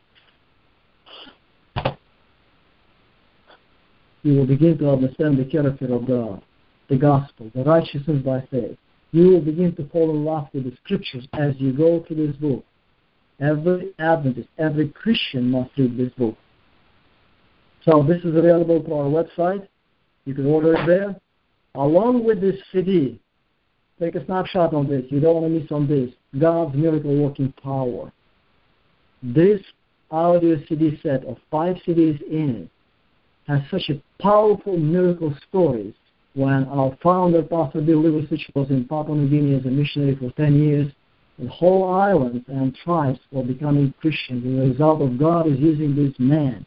You will begin to understand the character of God, the gospel, the righteousness by faith. You will begin to fall in love with the Scriptures as you go through this book. Every Adventist, every Christian must read this book. So this is available through our website. You can order it there. Along with this C D, take a snapshot on this. You don't want to miss on this. God's miracle working power. This audio C D set of five C Ds in it has such a powerful miracle stories. When our founder, Pastor Bill Liversidge, was in Papua New Guinea as a missionary for ten years, the whole island and tribes were becoming Christians. And the result of God is using this man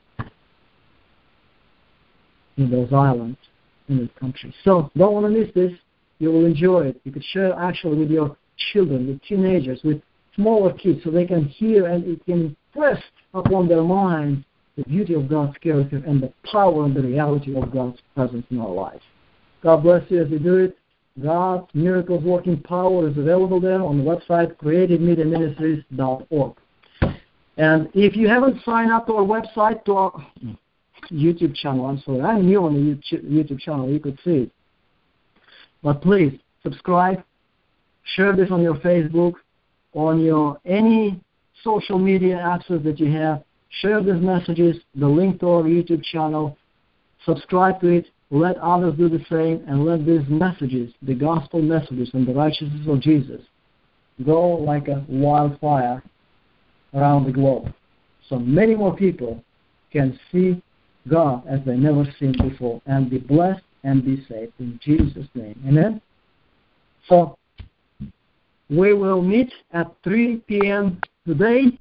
in those islands, in this country. So don't want to miss this. You will enjoy it. You could share actually with your children, with teenagers, with smaller kids, so they can hear and it can impress upon their minds the beauty of God's character and the power and the reality of God's presence in our lives. God bless you as you do it. God's Miracles Working Power is available there on the website, creative media ministries dot org. And if you haven't signed up to our website, to our YouTube channel, I'm sorry, I'm new on the YouTube channel, you could see it. But please, subscribe, share this on your Facebook, on your any social media access that you have. Share these messages, the link to our YouTube channel, subscribe to it, let others do the same, and let these messages, the gospel messages and the righteousness of Jesus, go like a wildfire around the globe, so many more people can see God as they never seen before, and be blessed and be saved in Jesus' name. Amen? So we will meet at three p.m. today.